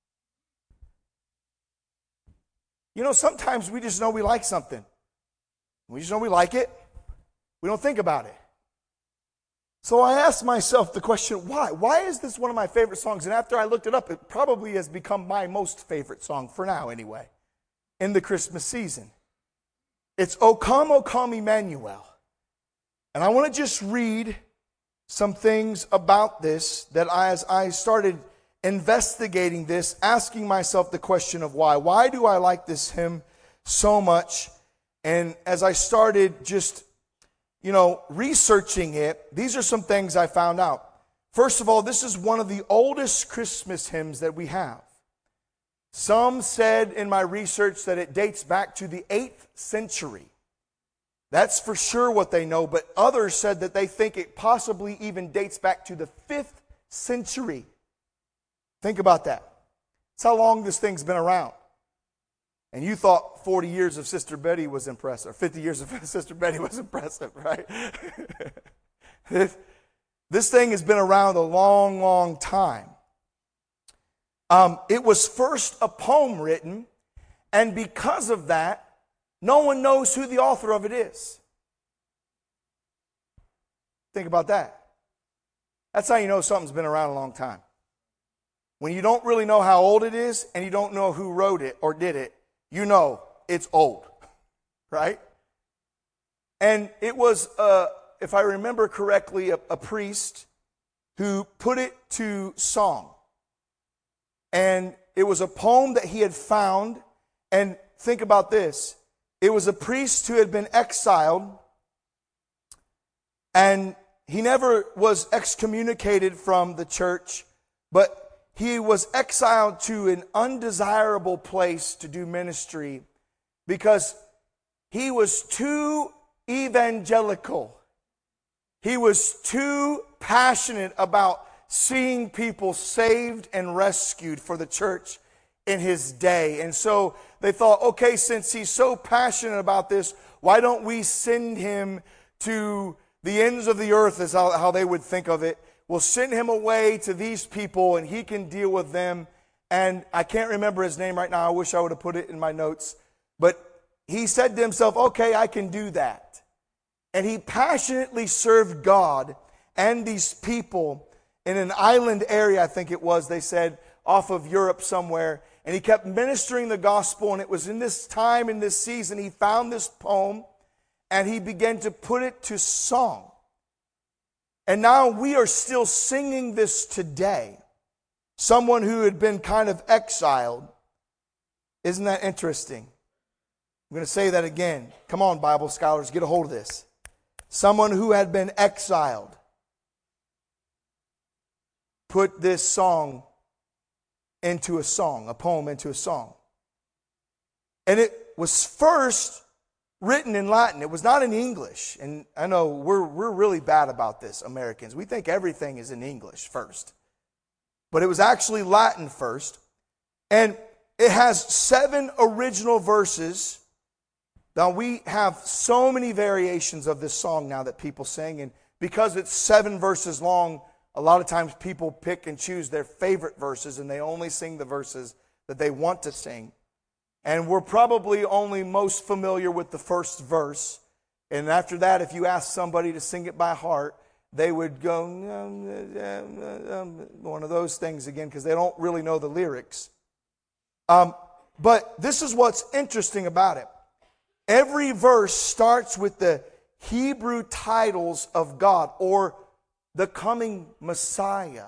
Speaker 4: You know, sometimes we just know we like something. We just know we like it. We don't think about it. So I asked myself the question, why? Why is this one of my favorite songs? And after I looked it up, it probably has become my most favorite song, for now anyway, in the Christmas season. It's O Come, O Come, Emmanuel. And I want to just read some things about this that I, as I started investigating this, asking myself the question of why. Why do I like this hymn so much? And as I started just, you know, researching it, these are some things I found out. First of all, this is one of the oldest Christmas hymns that we have. Some said in my research that it dates back to the eighth century. That's for sure what they know, but others said that they think it possibly even dates back to the fifth century. Think about that. That's how long this thing's been around. And you thought forty years of Sister Betty was impressive, or fifty years of Sister Betty was impressive, right? this, this thing has been around a long, long time. Um, it was first a poem written, and because of that, no one knows who the author of it is. Think about that. That's how you know something's been around a long time. When you don't really know how old it is and you don't know who wrote it or did it, you know it's old, right? And it was, uh, if I remember correctly, a, a priest who put it to song. And it was a poem that he had found. And think about this. It was a priest who had been exiled, and he never was excommunicated from the church, but he was exiled to an undesirable place to do ministry because he was too evangelical. He was too passionate about seeing people saved and rescued for the church in his day. And so they thought, okay, since he's so passionate about this, why don't we send him to the ends of the earth, is how, how they would think of it. We'll send him away to these people and he can deal with them. And I can't remember his name right now. I wish I would have put it in my notes. But he said to himself, okay, I can do that. And he passionately served God and these people in an island area, I think it was, they said, off of Europe somewhere. And he kept ministering the gospel, and it was in this time, in this season, he found this poem, and he began to put it to song. And now we are still singing this today. Someone who had been kind of exiled. Isn't that interesting? I'm going to say that again. Come on, Bible scholars, get a hold of this. Someone who had been exiled put this song into a song, a poem into a song. And it was first written in Latin. It was not in English. And I know we're, we're really bad about this, Americans. We think everything is in English first. But it was actually Latin first. And it has seven original verses. Now, we have so many variations of this song now that people sing. And because it's seven verses long, a lot of times people pick and choose their favorite verses, and they only sing the verses that they want to sing. And we're probably only most familiar with the first verse. And after that, if you ask somebody to sing it by heart, they would go, um, um, um, one of those things again, because they don't really know the lyrics. Um, but this is what's interesting about it. Every verse starts with the Hebrew titles of God, or the coming Messiah,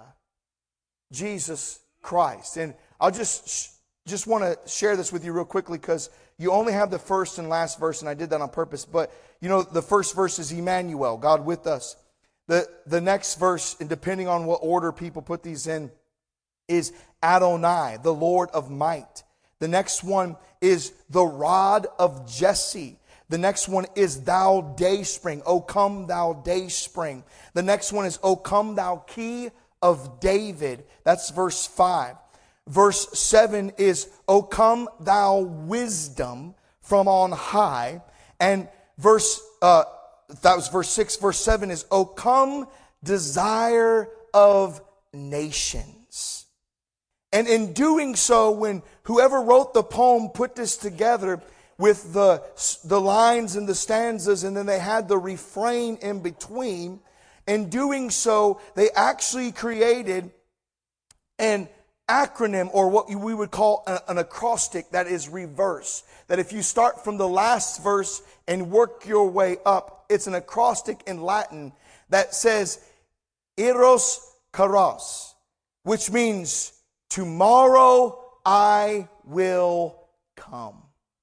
Speaker 4: Jesus Christ. And I'll just just want to share this with you real quickly, because you only have the first and last verse, and I did that on purpose. But you know, the first verse is Emmanuel, God with us. The the next verse, and depending on what order people put these in, is Adonai, the Lord of might. The next one is the rod of Jesse. The next one is thou dayspring. O come thou dayspring. The next one is O come thou key of David. That's verse five. Verse seven is O come thou wisdom from on high. And verse uh, that was verse six. Verse seven is O come desire of nations. And in doing so, when whoever wrote the poem put this together with the, the lines and the stanzas, and then they had the refrain in between, in doing so, they actually created an acronym, or what we would call an acrostic, that is reverse. That if you start from the last verse and work your way up, it's an acrostic in Latin that says, Eros Karos, which means, tomorrow I will come.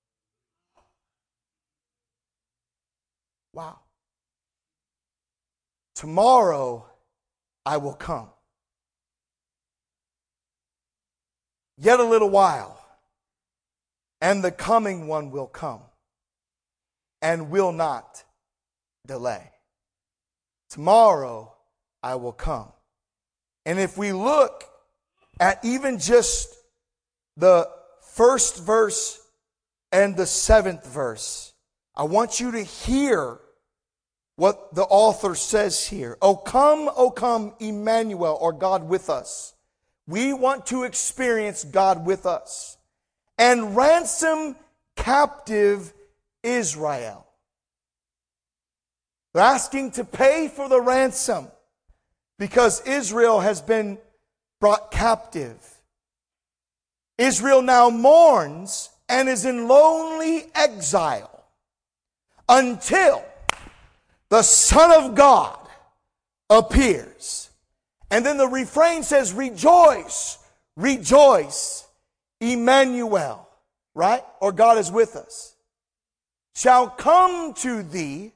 Speaker 4: Wow. Tomorrow I will come. Yet a little while, and the coming one will come, and will not delay. Tomorrow I will come. And if we look at even just the first verse and the seventh verse, I want you to hear what the author says here. O come, O come, Emmanuel, or God with us. We want to experience God with us. And ransom captive Israel. They're asking to pay for the ransom because Israel has been brought captive. Israel now mourns and is in lonely exile until the Son of God appears. And then the refrain says, rejoice, rejoice, Emmanuel, right? Or God is with us. Shall come to thee,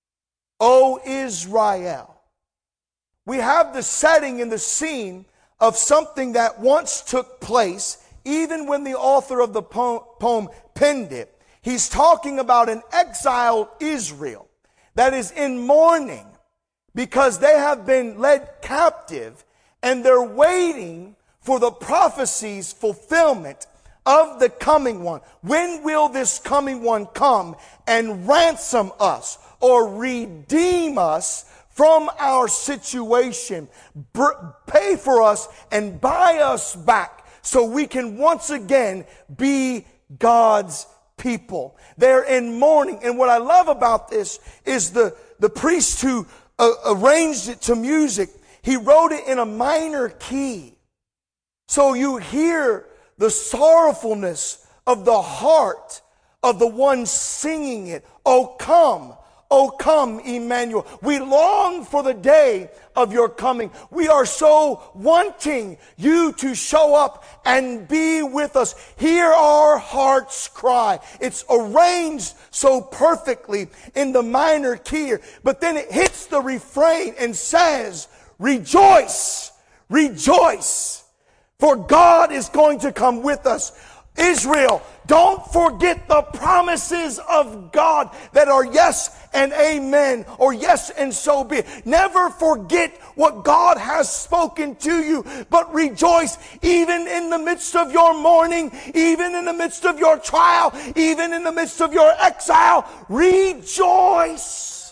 Speaker 4: O Israel. We have the setting and the scene of something that once took place, even when the author of the poem penned it. He's talking about an exiled Israel that is in mourning because they have been led captive and they're waiting for the prophecy's fulfillment of the coming one. When will this coming one come and ransom us or redeem us from our situation, pay for us and buy us back so we can once again be God's people? They're in mourning. And what I love about this is the, the priest who uh, arranged it to music, he wrote it in a minor key. So you hear the sorrowfulness of the heart of the one singing it. Oh, come. Oh, come, Emmanuel. We long for the day of your coming. We are so wanting you to show up and be with us. Hear our hearts cry. It's arranged so perfectly in the minor key. But then it hits the refrain and says, rejoice, rejoice. For God is going to come with us. Israel, don't forget the promises of God that are yes and amen, or yes and so be it. Never forget what God has spoken to you, but rejoice even in the midst of your mourning, even in the midst of your trial, even in the midst of your exile. Rejoice.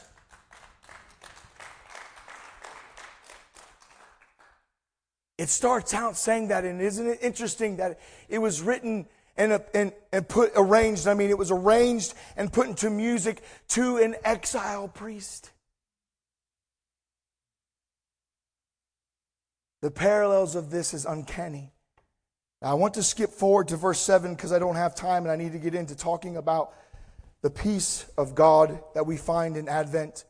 Speaker 4: It starts out saying that, and isn't it interesting that it was written and, and, and put arranged, I mean, it was arranged and put into music to an exile priest. The parallels of this is uncanny. Now, I want to skip forward to verse seven because I don't have time and I need to get into talking about the peace of God that we find in Advent.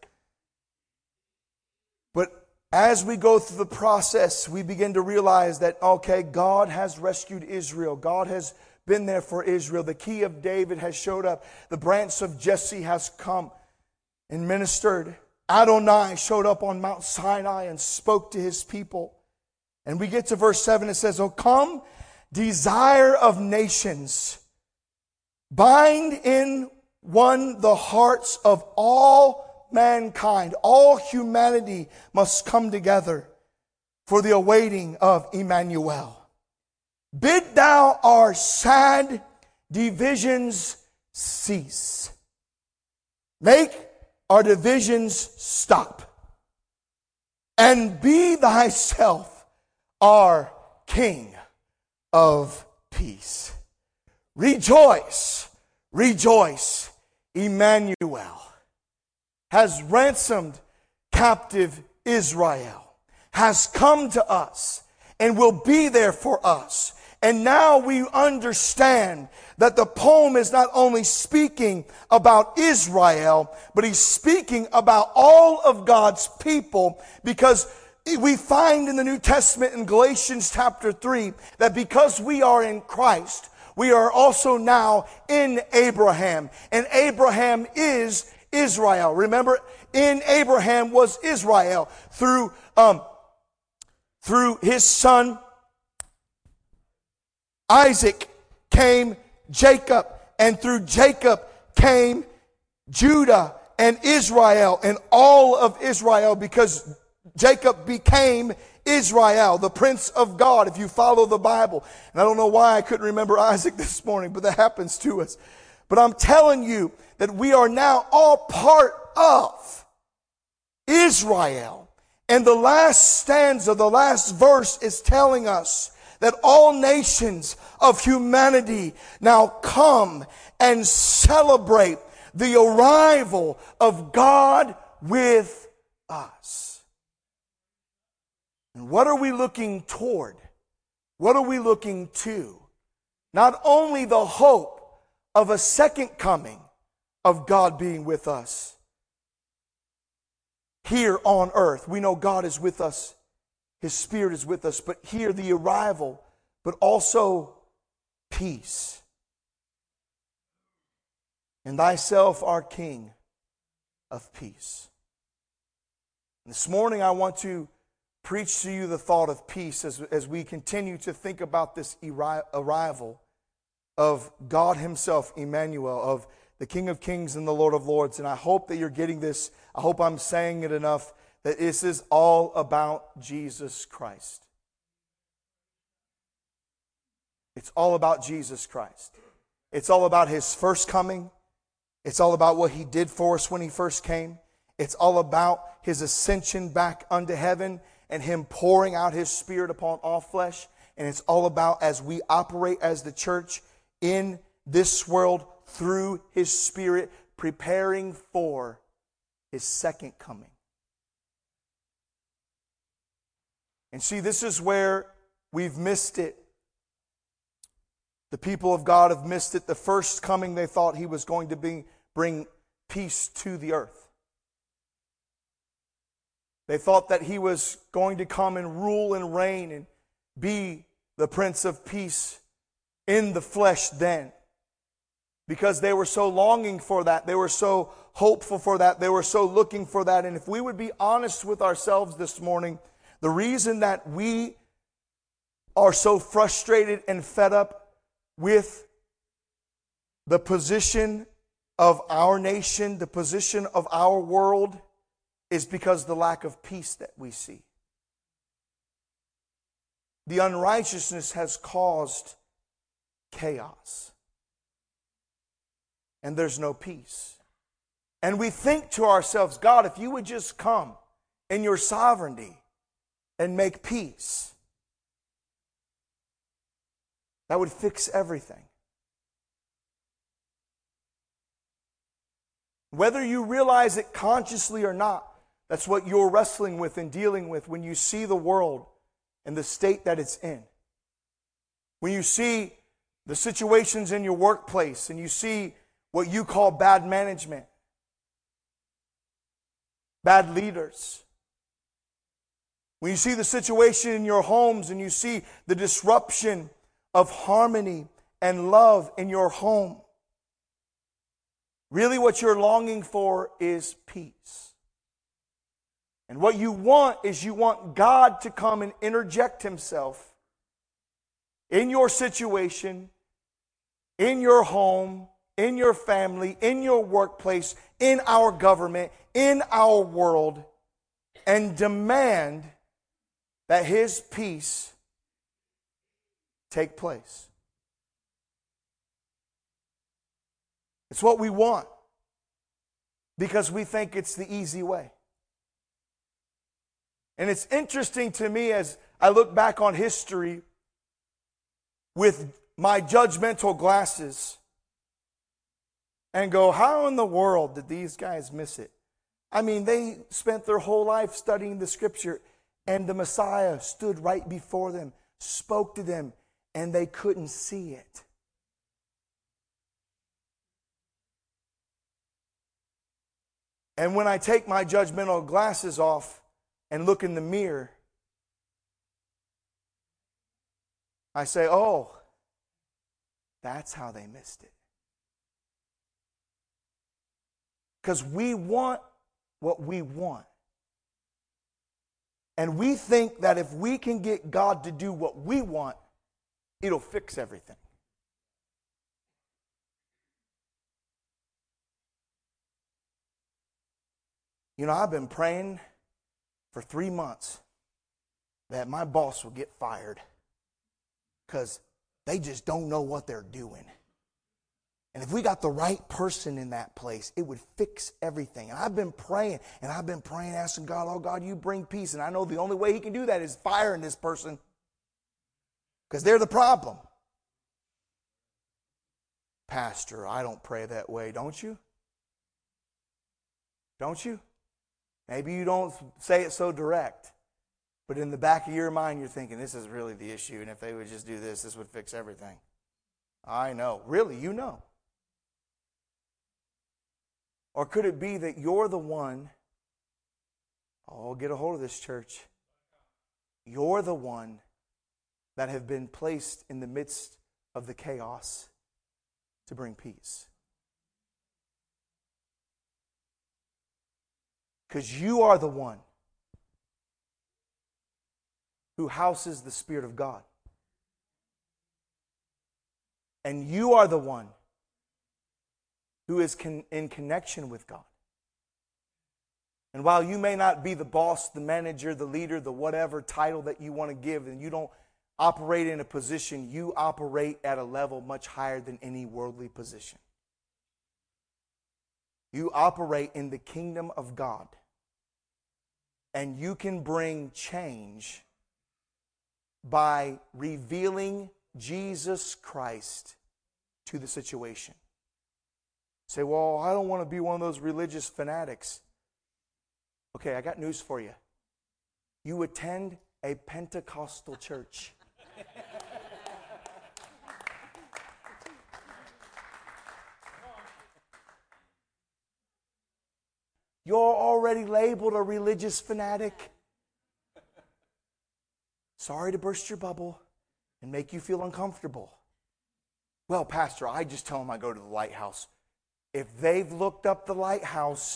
Speaker 4: But as we go through the process, we begin to realize that, okay, God has rescued Israel. God has been there for Israel. The key of David has showed up. The branch of Jesse has come and ministered. Adonai showed up on Mount Sinai and spoke to his people. And we get to verse seven, it says, "O come, desire of nations, bind in one the hearts of all mankind." All humanity must come together for the awaiting of Emmanuel. "Bid thou our sad divisions cease. Make our divisions stop. And be thyself our King of peace." Rejoice, rejoice. Emmanuel has ransomed captive Israel, has come to us, and will be there for us. And now we understand that the poem is not only speaking about Israel, but he's speaking about all of God's people, because we find in the New Testament in Galatians chapter three that because we are in Christ, we are also now in Abraham. And Abraham is Israel. Remember, in Abraham was Israel through um, through his son Isaac came Jacob, and through Jacob came Judah and Israel and all of Israel, because Jacob became Israel, the Prince of God, if you follow the Bible. And I don't know why I couldn't remember Isaac this morning, but that happens to us. But I'm telling you that we are now all part of Israel. And the last stanza, the last verse is telling us that all nations of humanity now come and celebrate the arrival of God with us. And what are we looking toward? What are we looking to? Not only the hope of a second coming of God being with us here on earth. We know God is with us. His Spirit is with us. But here the arrival, but also peace. "And thyself our King of peace." And this morning I want to preach to you the thought of peace as, as we continue to think about this arrival of God Himself, Emmanuel, of the King of Kings and the Lord of Lords. And I hope that you're getting this. I hope I'm saying it enough, that this is all about Jesus Christ. It's all about Jesus Christ. It's all about His first coming. It's all about what He did for us when He first came. It's all about His ascension back unto heaven and Him pouring out His Spirit upon all flesh. And it's all about, as we operate as the church in this world through His Spirit, preparing for His second coming. And see, this is where we've missed it. The people of God have missed it. The first coming, they thought He was going to be, bring peace to the earth. They thought that He was going to come and rule and reign and be the Prince of Peace in the flesh then. Because they were so longing for that. They were so hopeful for that. They were so looking for that. And if we would be honest with ourselves this morning, the reason that we are so frustrated and fed up with the position of our nation, the position of our world, is because the lack of peace that we see. The unrighteousness has caused chaos. And there's no peace. And we think to ourselves, God, if you would just come in your sovereignty and make peace, that would fix everything. Whether you realize it consciously or not, that's what you're wrestling with and dealing with when you see the world and the state that it's in. When you see the situations in your workplace and you see what you call bad management, bad leaders. When you see the situation in your homes and you see the disruption of harmony and love in your home, really what you're longing for is peace. And what you want is you want God to come and interject Himself in your situation, in your home, in your family, in your workplace, in our government, in our world, and demand that His peace take place. It's what we want because we think it's the easy way. And it's interesting to me as I look back on history with my judgmental glasses and go, how in the world did these guys miss it? I mean, they spent their whole life studying the Scripture, and the Messiah stood right before them, spoke to them, and they couldn't see it. And when I take my judgmental glasses off and look in the mirror, I say, oh, that's how they missed it. Because we want what we want. And we think that if we can get God to do what we want, it'll fix everything. You know, I've been praying for three months that my boss will get fired because they just don't know what they're doing. And if we got the right person in that place, it would fix everything. And I've been praying, and I've been praying, asking God, oh God, you bring peace. And I know the only way He can do that is firing this person because they're the problem. Pastor, I don't pray that way, don't you? Don't you? Maybe you don't say it so direct, but in the back of your mind, you're thinking, this is really the issue, and if they would just do this, this would fix everything. I know. Really, you know. Or could it be that you're the one, oh, get a hold of this, church. You're the one that have been placed in the midst of the chaos to bring peace. Because you are the one who houses the Spirit of God. And you are the one who is con- in connection with God. And while you may not be the boss, the manager, the leader, the whatever title that you want to give, and you don't operate in a position, you operate at a level much higher than any worldly position. You operate in the kingdom of God. And you can bring change by revealing Jesus Christ to the situation. Say, well, I don't want to be one of those religious fanatics. Okay, I got news for you. You attend a Pentecostal church. You're already labeled a religious fanatic. Sorry to burst your bubble and make you feel uncomfortable. Well, Pastor, I just tell them I go to the lighthouse. If they've looked up the lighthouse,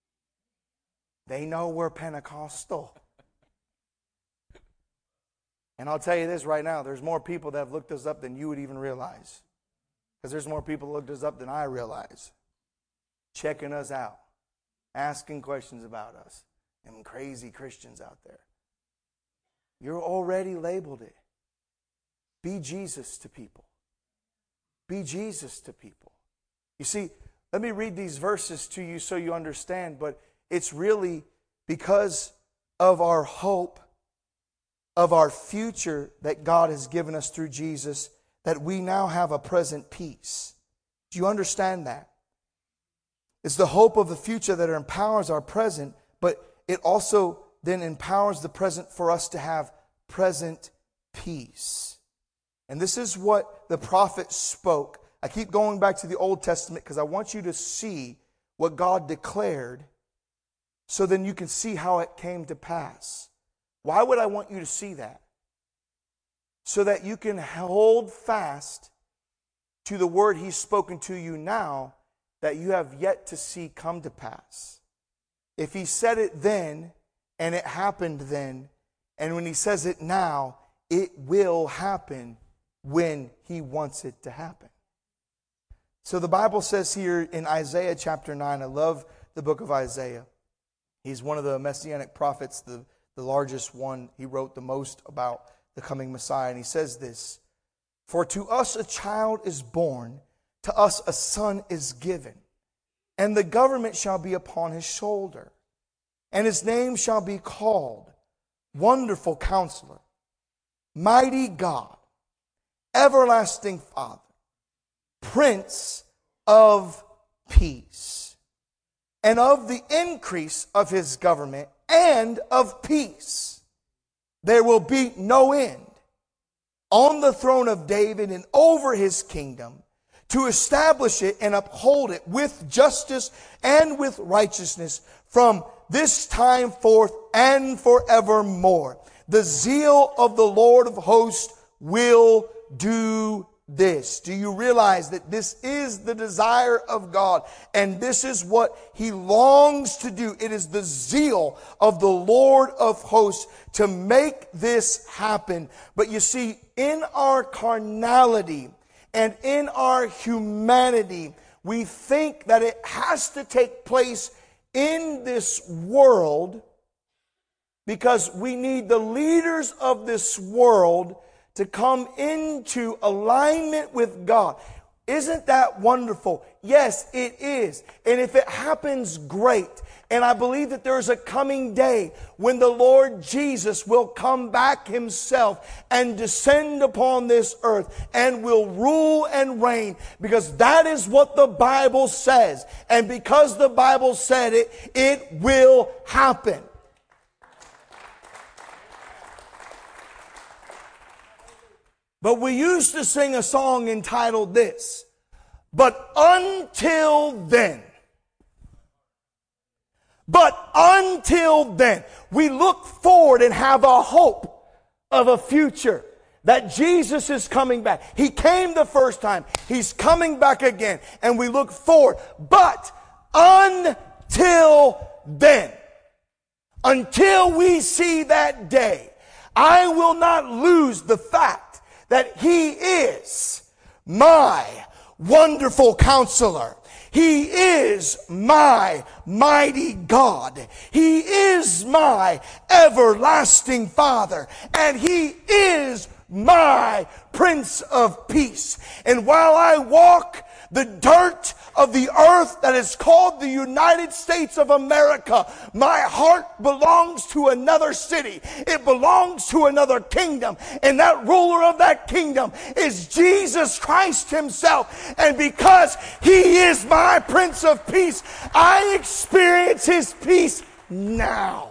Speaker 4: they know we're Pentecostal. And I'll tell you this right now, there's more people that have looked us up than you would even realize. Because there's more people that looked us up than I realize. Checking us out. Asking questions about us. And crazy Christians out there. You're already labeled it. Be Jesus to people. Be Jesus to people. You see, let me read these verses to you so you understand, but it's really because of our hope, of our future that God has given us through Jesus, that we now have a present peace. Do you understand that? It's the hope of the future that empowers our present, but it also then empowers the present for us to have present peace. And this is what the prophet spoke. I keep going back to the Old Testament because I want you to see what God declared so then you can see how it came to pass. Why would I want you to see that? So that you can hold fast to the word He's spoken to you now that you have yet to see come to pass. If He said it then and it happened then, and when He says it now, it will happen when He wants it to happen. So the Bible says here in Isaiah chapter nine, I love the book of Isaiah. He's one of the Messianic prophets, the, the largest one. He wrote the most about the coming Messiah. And he says this, "For to us a child is born, to us a son is given, and the government shall be upon His shoulder. And His name shall be called Wonderful Counselor, Mighty God, Everlasting Father, Prince of Peace. And of the increase of His government and of peace there will be no end, on the throne of David and over His kingdom, to establish it and uphold it with justice and with righteousness from this time forth and forevermore. The zeal of the Lord of hosts will do this." Do you realize that this is the desire of God? And this is what He longs to do. It is the zeal of the Lord of hosts to make this happen. But you see, in our carnality and in our humanity, we think that it has to take place in this world because we need the leaders of this world to come into alignment with God. Isn't that wonderful? Yes, it is. And if it happens, great. And I believe that there is a coming day when the Lord Jesus will come back Himself and descend upon this earth and will rule and reign, because that is what the Bible says. And because the Bible said it, it will happen. But we used to sing a song entitled this, "But until then." But until then, we look forward and have a hope of a future that Jesus is coming back. He came the first time. He's coming back again. And we look forward. But until then, until we see that day, I will not lose the fact that He is my wonderful counselor. He is my mighty God. He is my everlasting Father. And He is my Prince of Peace. And while I walk the dirt of the earth that is called the United States of America, my heart belongs to another city. It belongs to another kingdom. And that ruler of that kingdom is Jesus Christ Himself. And because He is my Prince of Peace, I experience His peace now.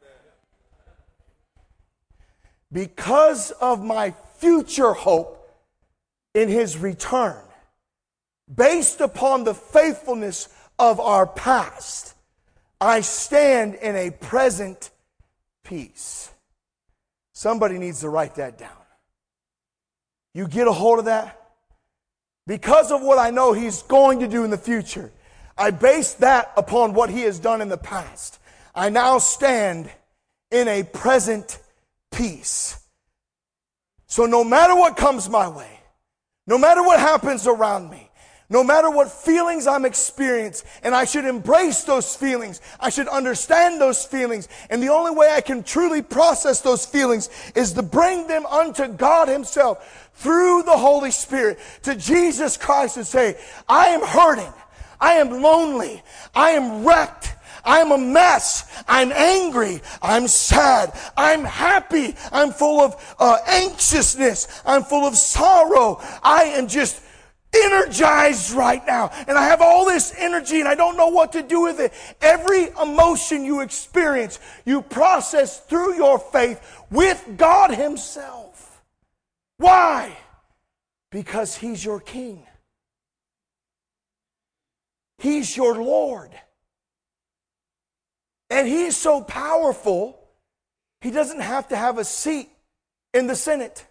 Speaker 4: Because of my future hope in His return, based upon the faithfulness of our past, I stand in a present peace. Somebody needs to write that down. You get a hold of that? Because of what I know He's going to do in the future, I base that upon what He has done in the past. I now stand in a present peace. So no matter what comes my way, no matter what happens around me, no matter what feelings I'm experiencing, and I should embrace those feelings. I should understand those feelings. And the only way I can truly process those feelings is to bring them unto God Himself through the Holy Spirit to Jesus Christ and say, I am hurting. I am lonely. I am wrecked. I'm a mess. I'm angry. I'm sad. I'm happy. I'm full of uh, anxiousness. I'm full of sorrow. I am just energized right now. And I have all this energy and I don't know what to do with it. Every emotion you experience, you process through your faith with God Himself. Why? Because He's your King. He's your Lord. And He's so powerful, He doesn't have to have a seat in the Senate.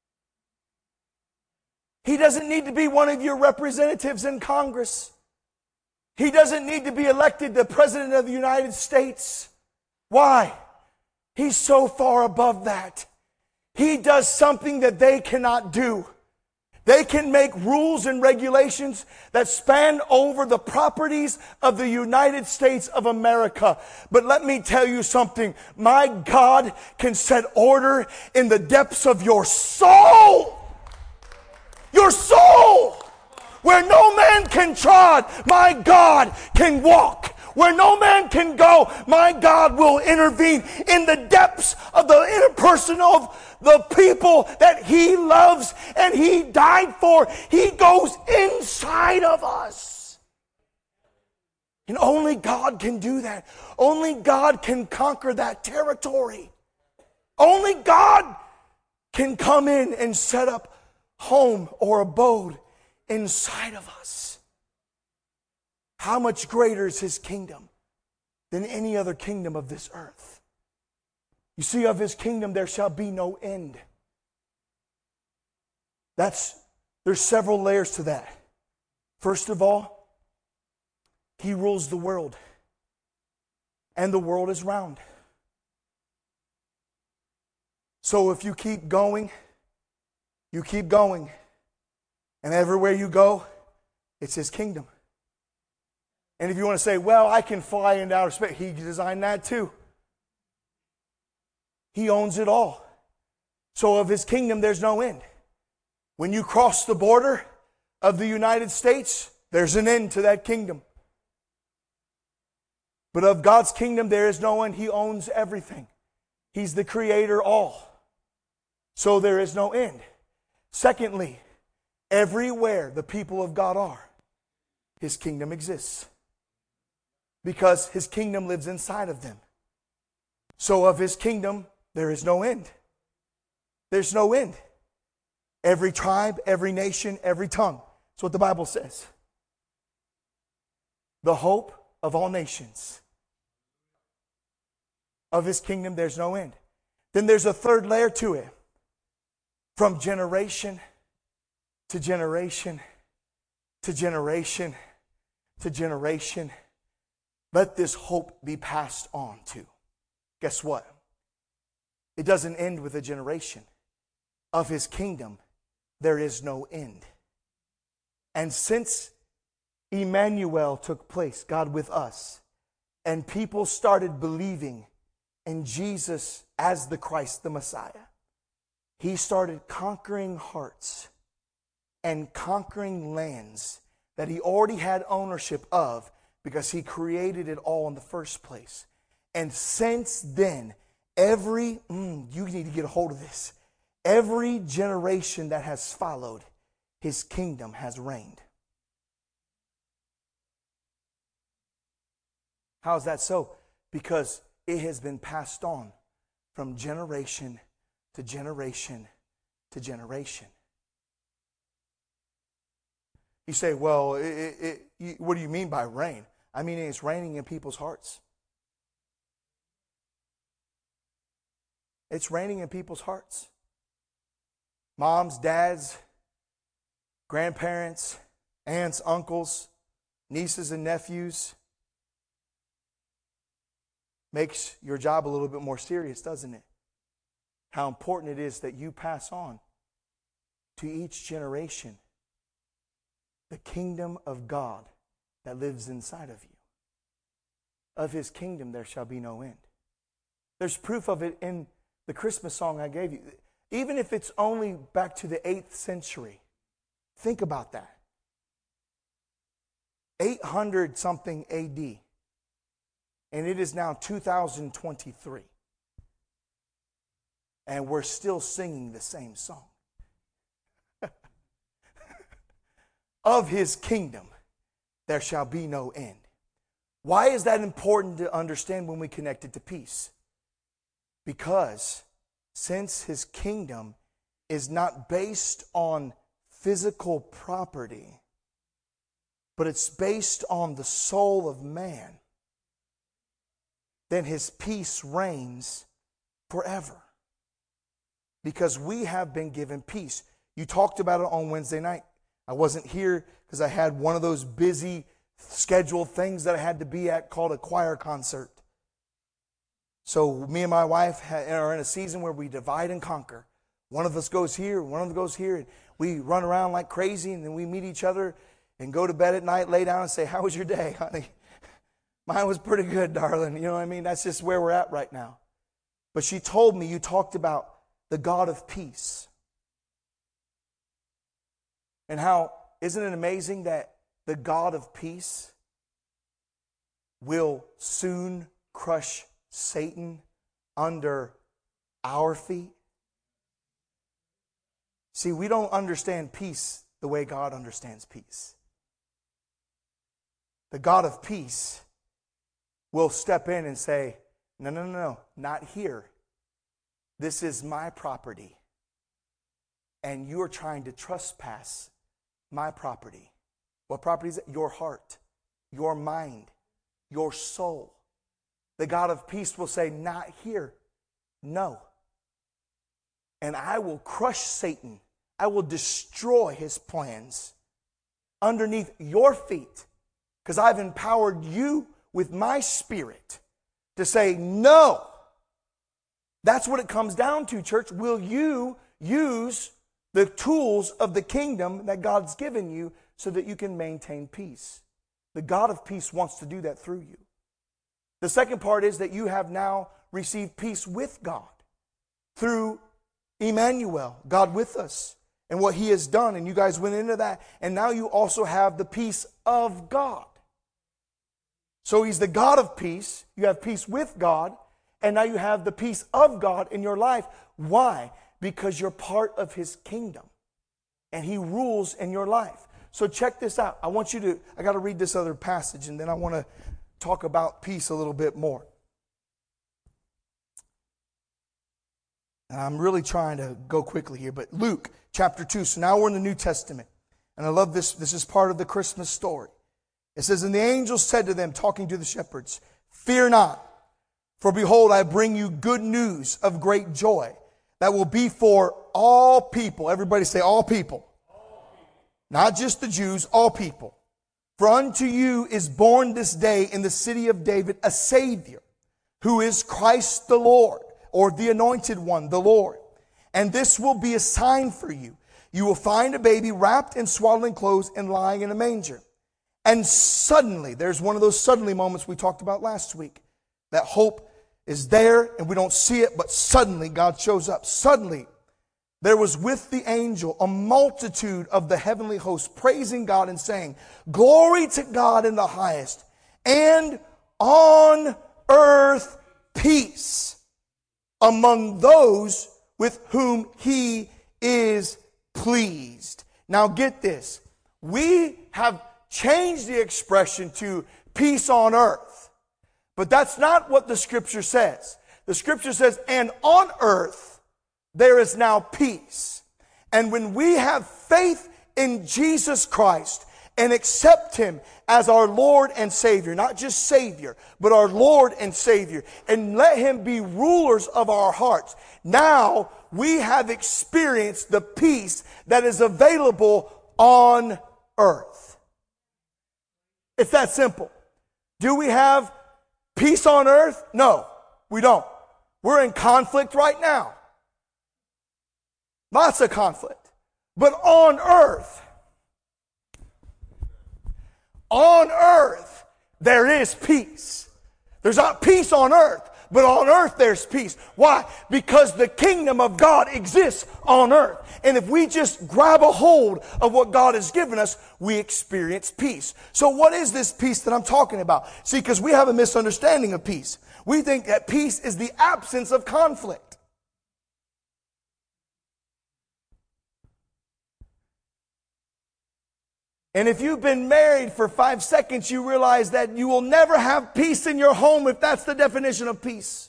Speaker 4: He doesn't need to be one of your representatives in Congress. He doesn't need to be elected the President of the United States. Why? He's so far above that. He does something that they cannot do. They can make rules and regulations that span over the properties of the United States of America. But let me tell you something. My God can set order in the depths of your soul. Your soul. Where no man can trod, my God can walk. Where no man can go, my God will intervene in the depths of the interpersonal of the people that He loves and He died for. He goes inside of us. And only God can do that. Only God can conquer that territory. Only God can come in and set up home or abode inside of us. How much greater is His kingdom than any other kingdom of this earth? You see, of His kingdom there shall be no end. That's, there's several layers to that. First of all, He rules the world. And the world is round. So if you keep going, you keep going, and everywhere you go, it's His kingdom. And if you want to say, well, I can fly into outer space, He designed that too. He owns it all. So of His kingdom, there's no end. When you cross the border of the United States, there's an end to that kingdom. But of God's kingdom, there is no end. He owns everything. He's the creator all. So there is no end. Secondly, everywhere the people of God are, His kingdom exists. Because His kingdom lives inside of them. So of His kingdom, there is no end. There's no end. Every tribe, every nation, every tongue. That's what the Bible says. The hope of all nations. Of His kingdom, there's no end. Then there's a third layer to it. From generation to generation to generation to generation. Let this hope be passed on to. Guess what? It doesn't end with a generation. Of His kingdom, there is no end. And since Emmanuel took place, God with us, and people started believing in Jesus as the Christ, the Messiah, He started conquering hearts and conquering lands that He already had ownership of because He created it all in the first place. And since then, every, mm, you need to get a hold of this, every generation that has followed, His kingdom has reigned. How is that so? Because it has been passed on from generation to generation to generation. You say, well, it, it, it, what do you mean by reign? I mean, it's reigning in people's hearts. It's reigning in people's hearts. Moms, dads, grandparents, aunts, uncles, nieces and nephews. Makes your job a little bit more serious, doesn't it? How important it is that you pass on to each generation the kingdom of God that lives inside of you. Of his kingdom there shall be no end. There's proof of it in the Christmas song I gave you. Even if it's only back to the eighth century, think about that. eight hundred something A D. And it is now two thousand twenty-three. And we're still singing the same song. Of his kingdom there shall be no end. Why is that important to understand when we connect it to peace? Because since his kingdom is not based on physical property, but it's based on the soul of man, then his peace reigns forever. Because we have been given peace. You talked about it on Wednesday night. I wasn't here because I had one of those busy scheduled things that I had to be at called a choir concert. So me and my wife are in a season where we divide and conquer. One of us goes here, one of us goes here, and we run around like crazy, and then we meet each other and go to bed at night, lay down and say, "How was your day, honey?" "Mine was pretty good, darling." You know what I mean? That's just where we're at right now. But she told me you talked about the God of peace. And how, isn't it amazing that the God of peace will soon crush Satan under our feet? See, we don't understand peace the way God understands peace. The God of peace will step in and say, "No, no, no, no, not here. This is my property. And you're trying to trespass my property." What property is it? Your heart, your mind, your soul. The God of peace will say, "Not here. No. And I will crush Satan. I will destroy his plans underneath your feet, because I've empowered you with my spirit to say no." That's what it comes down to, church. Will you use the tools of the kingdom that God's given you so that you can maintain peace? The God of peace wants to do that through you. The second part is that you have now received peace with God through Emmanuel, God with us, and what he has done. And you guys went into that. And now you also have the peace of God. So he's the God of peace. You have peace with God. And now you have the peace of God in your life. Why? Because you're part of his kingdom. And he rules in your life. So check this out. I want you to, I got to read this other passage, and then I want to talk about peace a little bit more. And I'm really trying to go quickly here, but Luke chapter two. So now we're in the New Testament. And I love this. This is part of the Christmas story. It says, "And the angel said to them," talking to the shepherds, "Fear not, for behold, I bring you good news of great joy that will be for all people." Everybody say all people. All people. Not just the Jews, all people. "For unto you is born this day in the city of David a Savior, who is Christ the Lord," or the Anointed One, the Lord. "And this will be a sign for you. You will find a baby wrapped in swaddling clothes and lying in a manger." And suddenly, there's one of those suddenly moments we talked about last week. That hope is there and we don't see it, but suddenly God shows up. "Suddenly, there was with the angel a multitude of the heavenly host praising God and saying, 'Glory to God in the highest, and on earth peace among those with whom he is pleased.'" Now get this. We have changed the expression to peace on earth. But that's not what the scripture says. The scripture says, "And on earth there is now peace." And when we have faith in Jesus Christ and accept him as our Lord and Savior, not just Savior, but our Lord and Savior, and let him be rulers of our hearts, now we have experienced the peace that is available on earth. It's that simple. Do we have peace on earth? No, we don't. We're in conflict right now. Lots of conflict. But on earth, on earth, there is peace. There's not peace on earth, but on earth there's peace. Why? Because the kingdom of God exists on earth. And if we just grab a hold of what God has given us, we experience peace. So what is this peace that I'm talking about? See, because we have a misunderstanding of peace. We think that peace is the absence of conflict. And if you've been married for five seconds, you realize that you will never have peace in your home if that's the definition of peace.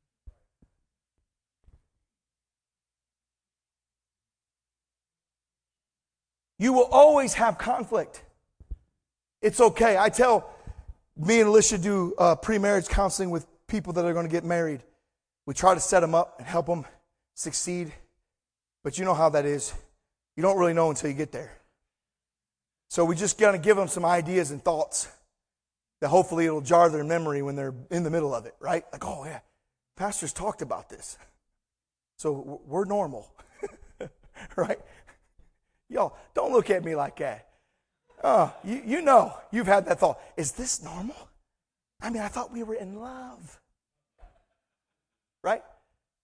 Speaker 4: You will always have conflict. It's okay. I tell, me and Alicia do uh, pre-marriage counseling with people that are going to get married. We try to set them up and help them succeed. But you know how that is. You don't really know until you get there. So we just got to give them some ideas and thoughts that hopefully it'll jar their memory when they're in the middle of it, right? Like, oh yeah, pastors talked about this. So we're normal, right? Y'all, don't look at me like that. Oh, you, you know, you've had that thought. Is this normal? I mean, I thought we were in love, right?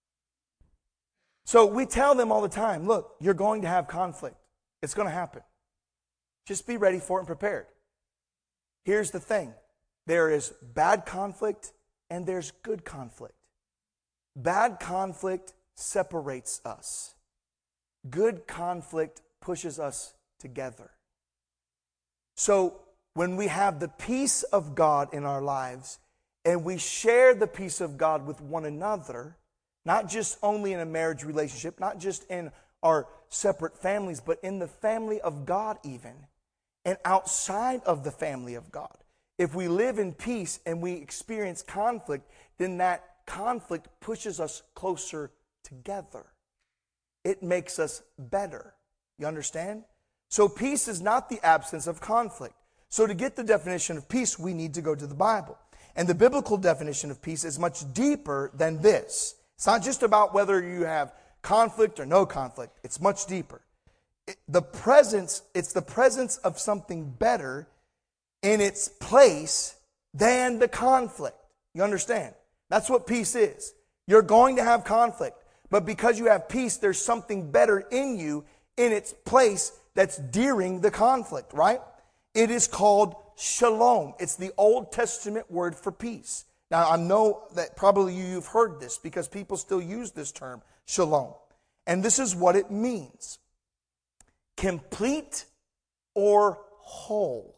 Speaker 4: So we tell them all the time, look, you're going to have conflict. It's going to happen. Just be ready for it and prepared. Here's the thing. There is bad conflict and there's good conflict. Bad conflict separates us. Good conflict pushes us together. So when we have the peace of God in our lives and we share the peace of God with one another, not just only in a marriage relationship, not just in our separate families, but in the family of God even, and outside of the family of God. If we live in peace and we experience conflict, then that conflict pushes us closer together. It makes us better. You understand? So peace is not the absence of conflict. So to get the definition of peace, we need to go to the Bible. And the biblical definition of peace is much deeper than this. It's not just about whether you have conflict or no conflict. It's much deeper. The presence, it's the presence of something better in its place than the conflict. You understand? That's what peace is. You're going to have conflict, but because you have peace, there's something better in you in its place that's during the conflict, right? It is called shalom. It's the Old Testament word for peace. Now, I know that probably you've heard this because people still use this term, shalom. And this is what it means. Complete or whole.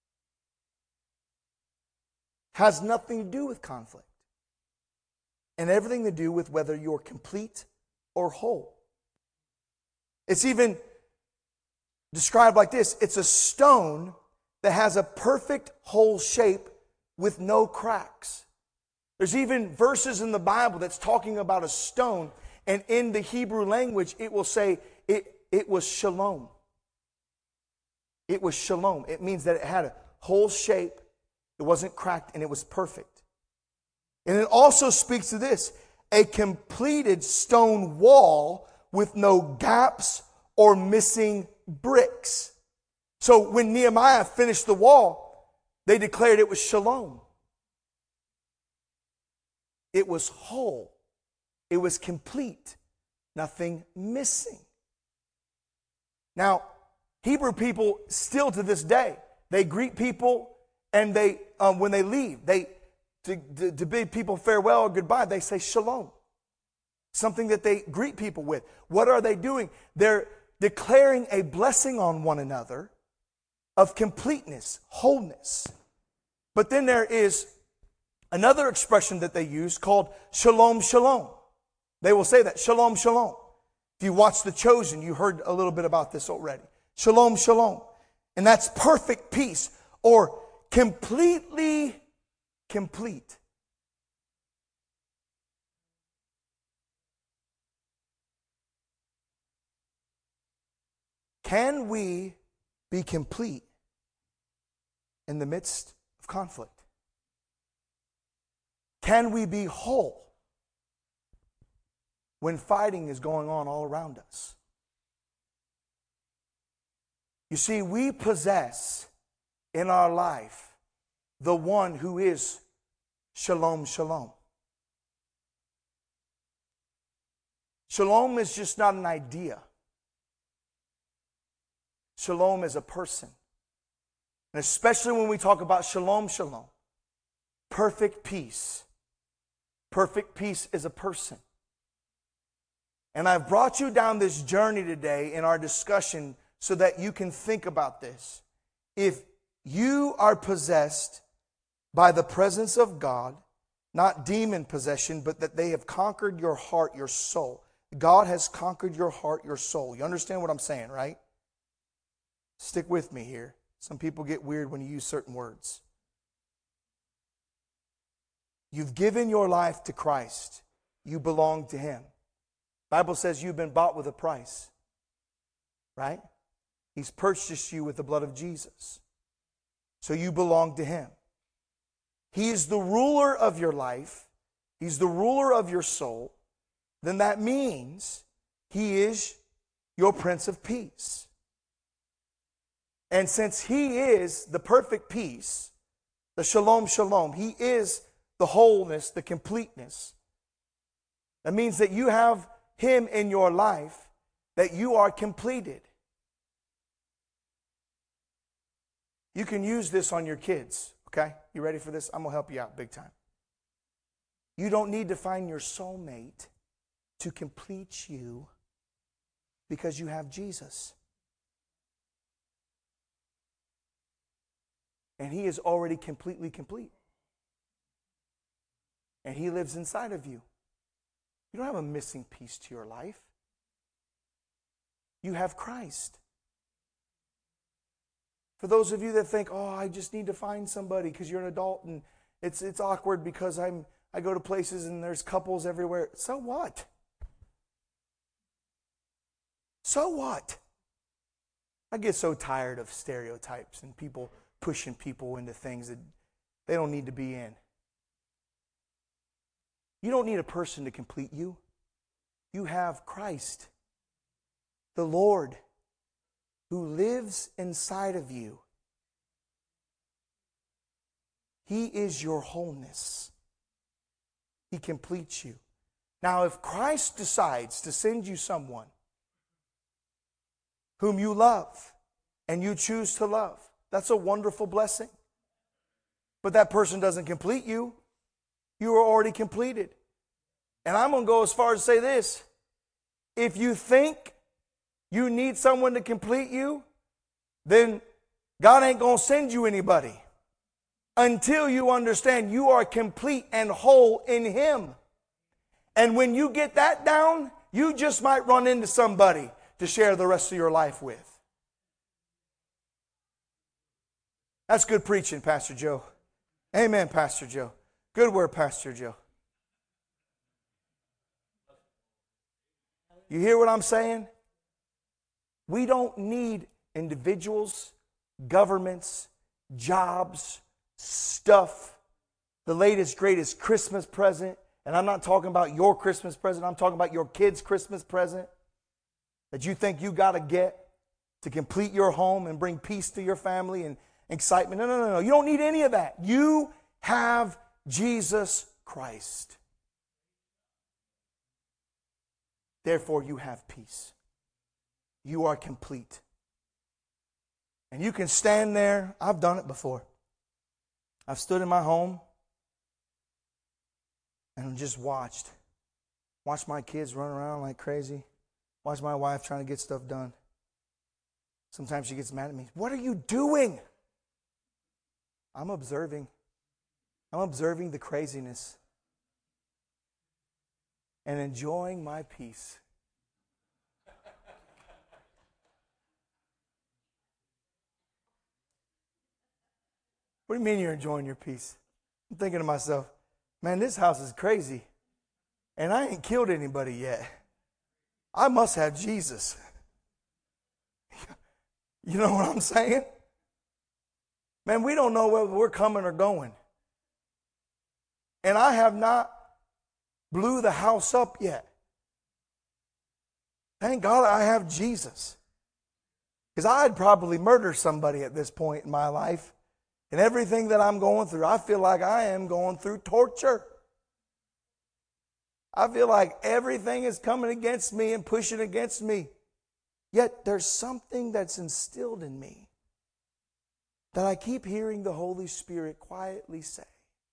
Speaker 4: Has nothing to do with conflict. And everything to do with whether you're complete or whole. It's even described like this. It's a stone that has a perfect whole shape with no cracks. There's even verses in the Bible that's talking about a stone, and in the Hebrew language it will say it, it was shalom. It was shalom. It means that it had a whole shape, it wasn't cracked, and it was perfect. And it also speaks to this, a completed stone wall with no gaps or missing bricks. So when Nehemiah finished the wall, they declared it was shalom. It was whole. It was complete. Nothing missing. Now, Hebrew people still to this day, they greet people and they, um, when they leave, they to, to, to bid people farewell or goodbye, they say shalom. Something that they greet people with. What are they doing? They're declaring a blessing on one another of completeness, wholeness. But then there is another expression that they use called shalom, shalom. They will say that, shalom, shalom. If you watch The Chosen, you heard a little bit about this already. Shalom, shalom. And that's perfect peace or completely complete. Can we be complete in the midst of conflict? Can we be whole when fighting is going on all around us? You see, we possess in our life the one who is Shalom, Shalom. Shalom is just not an idea. Shalom is a person. And especially when we talk about Shalom, Shalom, perfect peace. Perfect peace is a person. And I've brought you down this journey today in our discussion so that you can think about this. If you are possessed by the presence of God, not demon possession, but that they have conquered your heart, your soul. God has conquered your heart, your soul. You understand what I'm saying, right? Stick with me here. Some people get weird when you use certain words. You've given your life to Christ. You belong to Him. The Bible says you've been bought with a price. Right? He's purchased you with the blood of Jesus. So you belong to Him. He is the ruler of your life. He's the ruler of your soul. Then that means He is your Prince of Peace. And since He is the perfect peace, the Shalom, Shalom, He is the wholeness, the completeness. That means that you have Him in your life, that you are completed. You can use this on your kids, okay? You ready for this? I'm going to help you out big time. You don't need to find your soulmate to complete you because you have Jesus. And He is already completely complete. And He lives inside of you. You don't have a missing piece to your life. You have Christ. For those of you that think, oh, I just need to find somebody because you're an adult and it's it's awkward because I'm I go to places and there's couples everywhere. So what? So what? I get so tired of stereotypes and people pushing people into things that they don't need to be in. You don't need a person to complete you. You have Christ, the Lord, who lives inside of you. He is your wholeness. He completes you. Now, if Christ decides to send you someone whom you love and you choose to love, that's a wonderful blessing. But that person doesn't complete you. You are already completed. And I'm going to go as far as to say this. If you think you need someone to complete you, then God ain't going to send you anybody until you understand you are complete and whole in Him. And when you get that down, you just might run into somebody to share the rest of your life with. That's good preaching, Pastor Joe. Amen, Pastor Joe. Good word, Pastor Joe. You hear what I'm saying? We don't need individuals, governments, jobs, stuff, the latest, greatest Christmas present. And I'm not talking about your Christmas present. I'm talking about your kid's Christmas present that you think you got to get to complete your home and bring peace to your family and excitement. No, no, no, no. You don't need any of that. You have Jesus Christ. Therefore, you have peace. You are complete. And you can stand there. I've done it before. I've stood in my home and just watched. Watched my kids run around like crazy. Watched my wife trying to get stuff done. Sometimes she gets mad at me. What are you doing? I'm observing. I'm observing the craziness and enjoying my peace. What do you mean you're enjoying your peace? I'm thinking to myself, man, this house is crazy. And I ain't killed anybody yet. I must have Jesus. You know what I'm saying? Man, we don't know whether we're coming or going. And I have not blew the house up yet. Thank God I have Jesus. Because I'd probably murder somebody at this point in my life. And everything that I'm going through, I feel like I am going through torture. I feel like everything is coming against me and pushing against me. Yet there's something that's instilled in me that I keep hearing the Holy Spirit quietly say.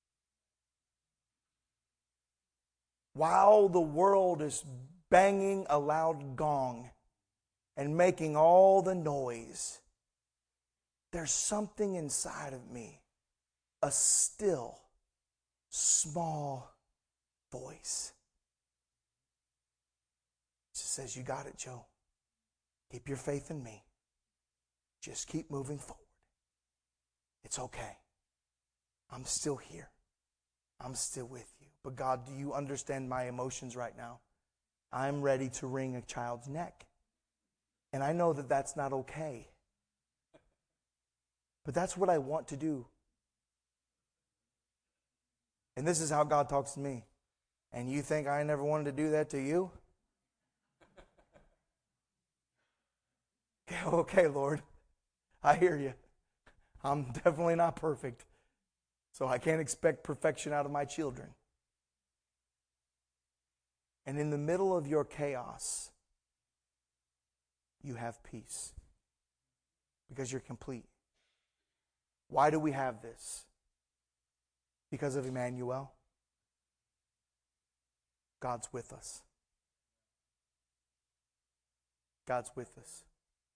Speaker 4: While the world is banging a loud gong and making all the noise, there's something inside of me, a still, small voice. It just says, you got it, Joe. Keep your faith in me. Just keep moving forward. It's okay. I'm still here. I'm still with you. But God, do you understand my emotions right now? I'm ready to wring a child's neck. And I know that that's not okay. But that's what I want to do. And this is how God talks to me. And you think I never wanted to do that to you? Okay, okay, Lord. I hear you. I'm definitely not perfect. So I can't expect perfection out of my children. And in the middle of your chaos, you have peace. Because you're complete. Why do we have this? Because of Emmanuel. God's with us. God's with us.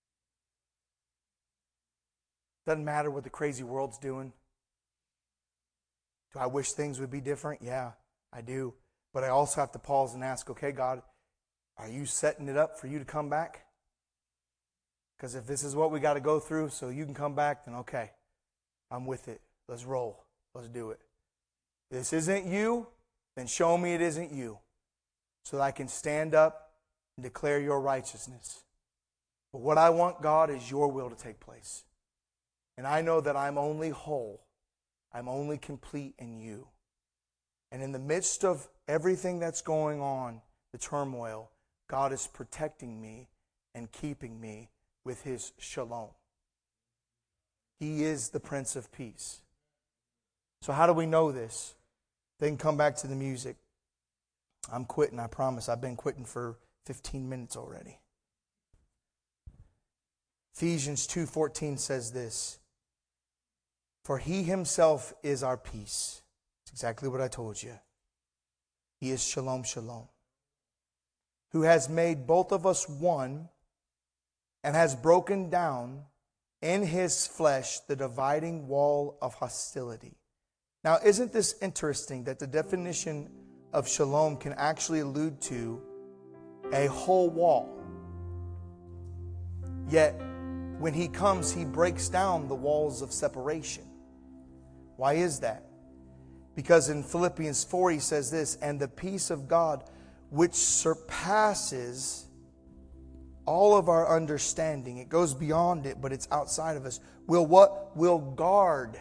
Speaker 4: Doesn't matter what the crazy world's doing. Do I wish things would be different? Yeah, I do. But I also have to pause and ask, okay, God, are you setting it up for you to come back? Because if this is what we got to go through so you can come back, then okay, I'm with it. Let's roll. Let's do it. If this isn't you, then show me it isn't you, so that I can stand up and declare your righteousness. But what I want, God, is your will to take place. And I know that I'm only whole. I'm only complete in you. And in the midst of everything that's going on, the turmoil, God is protecting me and keeping me with His shalom. He is the Prince of Peace. So how do we know this? Then come back to the music. I'm quitting, I promise. I've been quitting for fifteen minutes already. Ephesians two fourteen says this. For He Himself is our peace. It's exactly what I told you. He is shalom, shalom. Who has made both of us one and has broken down in His flesh the dividing wall of hostility. Now, isn't this interesting that the definition of shalom can actually allude to a whole wall? Yet, when He comes, He breaks down the walls of separation. Why is that? Because in Philippians four, he says this, and the peace of God, which surpasses all of our understanding. It goes beyond it, but it's outside of us. Will what? Will guard.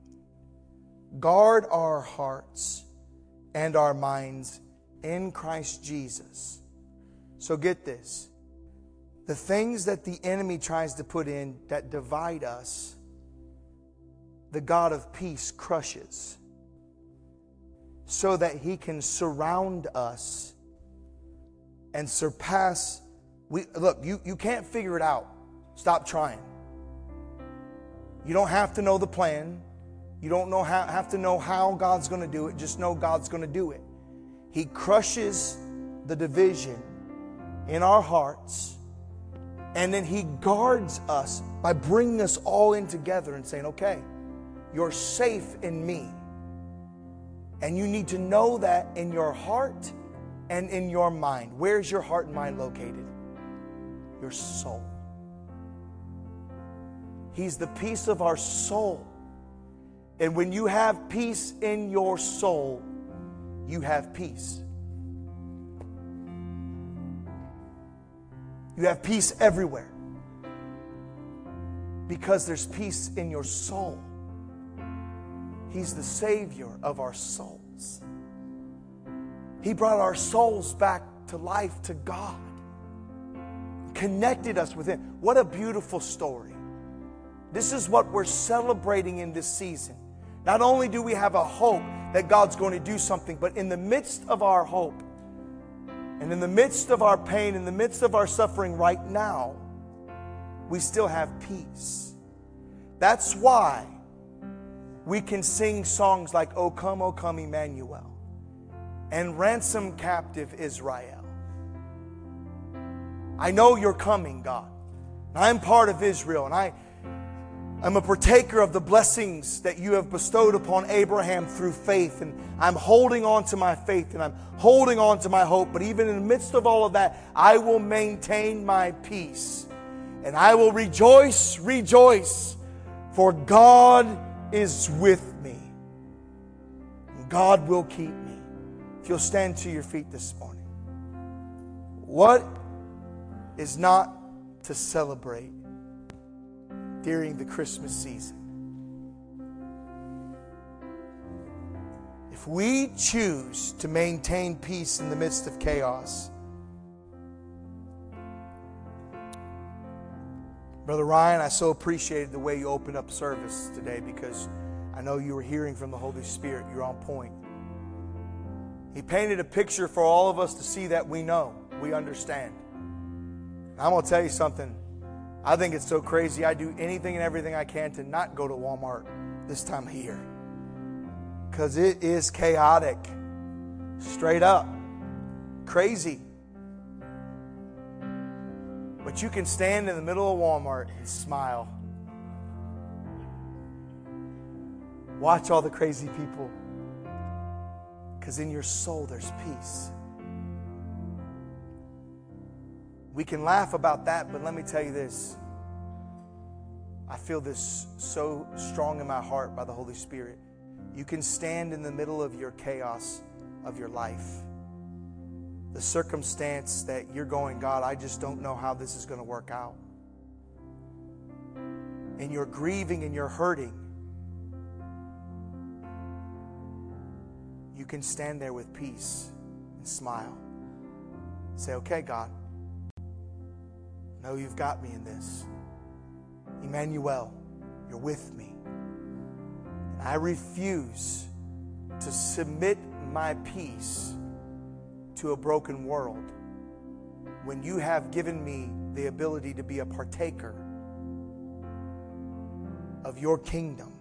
Speaker 4: Guard our hearts and our minds in Christ Jesus. So get this. The things that the enemy tries to put in that divide us, the God of peace crushes, so that He can surround us and surpass. We look, you, you can't figure it out. Stop trying. You don't have to know the plan. You don't know how, have to know how God's going to do it. Just know God's going to do it. He crushes the division in our hearts, and then He guards us by bringing us all in together and saying, okay, you're safe in me. And you need to know that in your heart and in your mind. Where's your heart and mind located? Your soul. He's the peace of our soul. And when you have peace in your soul, you have peace. You have peace everywhere. Because there's peace in your soul. He's the Savior of our souls. He brought our souls back to life, to God. connected us with Him. What a beautiful story. This is what we're celebrating in this season. Not only do we have a hope that God's going to do something, but in the midst of our hope, and in the midst of our pain, in the midst of our suffering right now, we still have peace. That's why we can sing songs like, O come, O come, Emmanuel, and ransom captive Israel. I know you're coming, God. I'm part of Israel, and I, I'm a partaker of the blessings that you have bestowed upon Abraham through faith, and I'm holding on to my faith, and I'm holding on to my hope. But even in the midst of all of that, I will maintain my peace, and I will rejoice, rejoice, for God is with me. And God will keep me. If you'll stand to your feet this morning. What is not to celebrate during the Christmas season? If we choose to maintain peace in the midst of chaos, Brother Ryan, I so appreciated the way you opened up service today, because I know you were hearing from the Holy Spirit. You're on point. He painted a picture for all of us to see that we know, we understand. I'm going to tell you something. I think it's so crazy. I do anything and everything I can to not go to Walmart this time of year, because it is chaotic. Straight up. Crazy. But you can stand in the middle of Walmart and smile. Watch all the crazy people, because in your soul there's peace. We can laugh about that, but let me tell you this. I feel this so strong in my heart by the Holy Spirit. You can stand in the middle of your chaos of your life. The circumstance that you're going, God, I just don't know how this is going to work out. And you're grieving and you're hurting. You can stand there with peace and smile. Say, okay, God, I know you've got me in this. Emmanuel, you're with me. And I refuse to submit my peace to a broken world when you have given me the ability to be a partaker of your kingdom,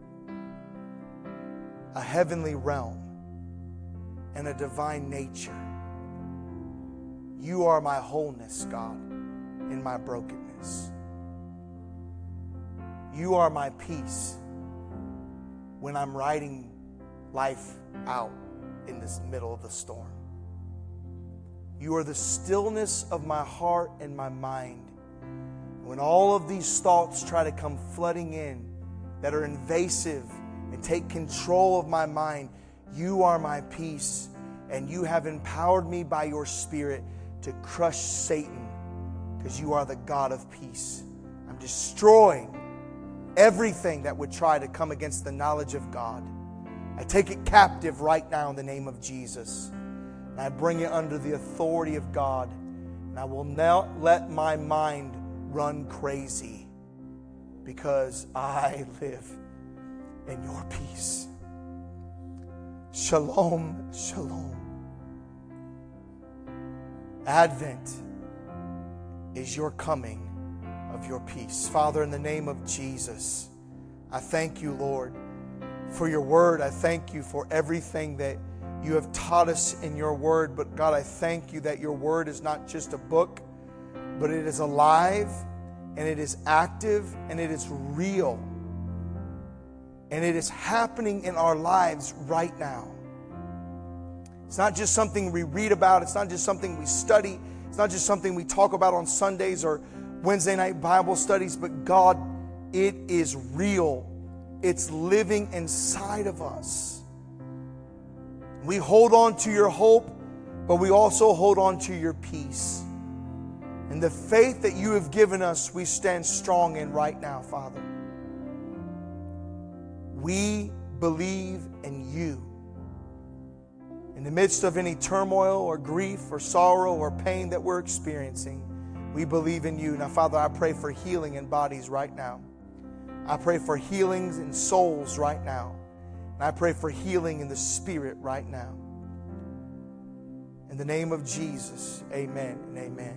Speaker 4: a heavenly realm, and a divine nature. You are my wholeness, God, in my brokenness. You are my peace when I'm riding life out in this middle of the storm. You are the stillness of my heart and my mind. When all of these thoughts try to come flooding in that are invasive and take control of my mind, you are my peace, and you have empowered me by your Spirit to crush Satan, because you are the God of peace. I'm destroying everything that would try to come against the knowledge of God. I take it captive right now in the name of Jesus. And I bring it under the authority of God. And I will not let my mind run crazy, because I live in your peace. Shalom, shalom. Advent is your coming of your peace. Father, in the name of Jesus, I thank you, Lord, for your word. I thank you for everything that you have taught us in your word. But God, I thank you that your word is not just a book, but it is alive, and it is active, and it is real. And it is happening in our lives right now. It's not just something we read about. It's not just something we study. It's not just something we talk about on Sundays or Wednesday night Bible studies. But God, it is real. It's living inside of us. We hold on to your hope, but we also hold on to your peace. And the faith that you have given us, we stand strong in right now, Father. We believe in you. In the midst of any turmoil or grief or sorrow or pain that we're experiencing, We believe in you. Now, Father, I pray for healing in bodies right now. I pray for healings in souls right now. And I pray for healing in the spirit right now. In the name of Jesus, amen and amen.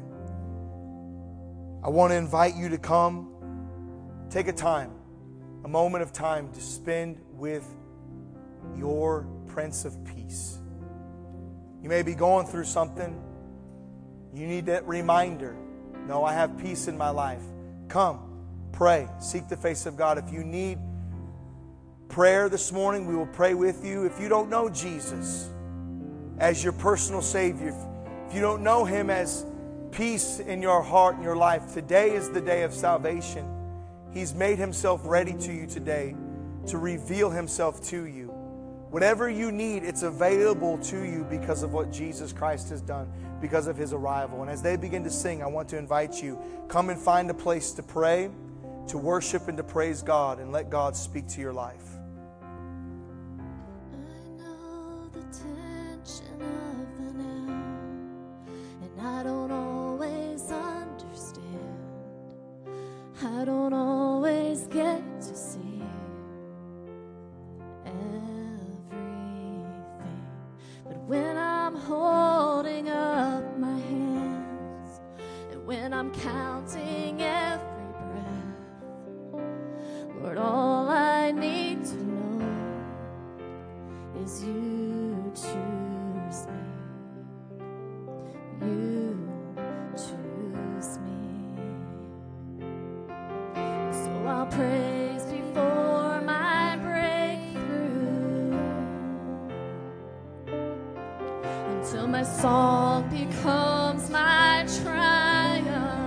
Speaker 4: I want to invite you to come, take a time, a moment of time to spend with your Prince of Peace. You may be going through something. You need that reminder. No, I have peace in my life. Come, pray, seek the face of God. If you need prayer this morning, we will pray with you. If you don't know Jesus as your personal Savior, if you don't know Him as peace in your heart and your life, today is the day of salvation. He's made Himself ready to you today to reveal Himself to you. Whatever you need, it's available to you because of what Jesus Christ has done, because of His arrival. And as they begin to sing, I want to invite you, come and find a place to pray, to worship, and to praise God, and let God speak to your life.
Speaker 5: I know the tension of the now, and I don't always understand. I don't always get to see when I'm holding up my hands, and when I'm counting every breath, Lord, all I need to know is you choose me. You choose me. So I'll praise before my breakthrough, till my song becomes my triumph.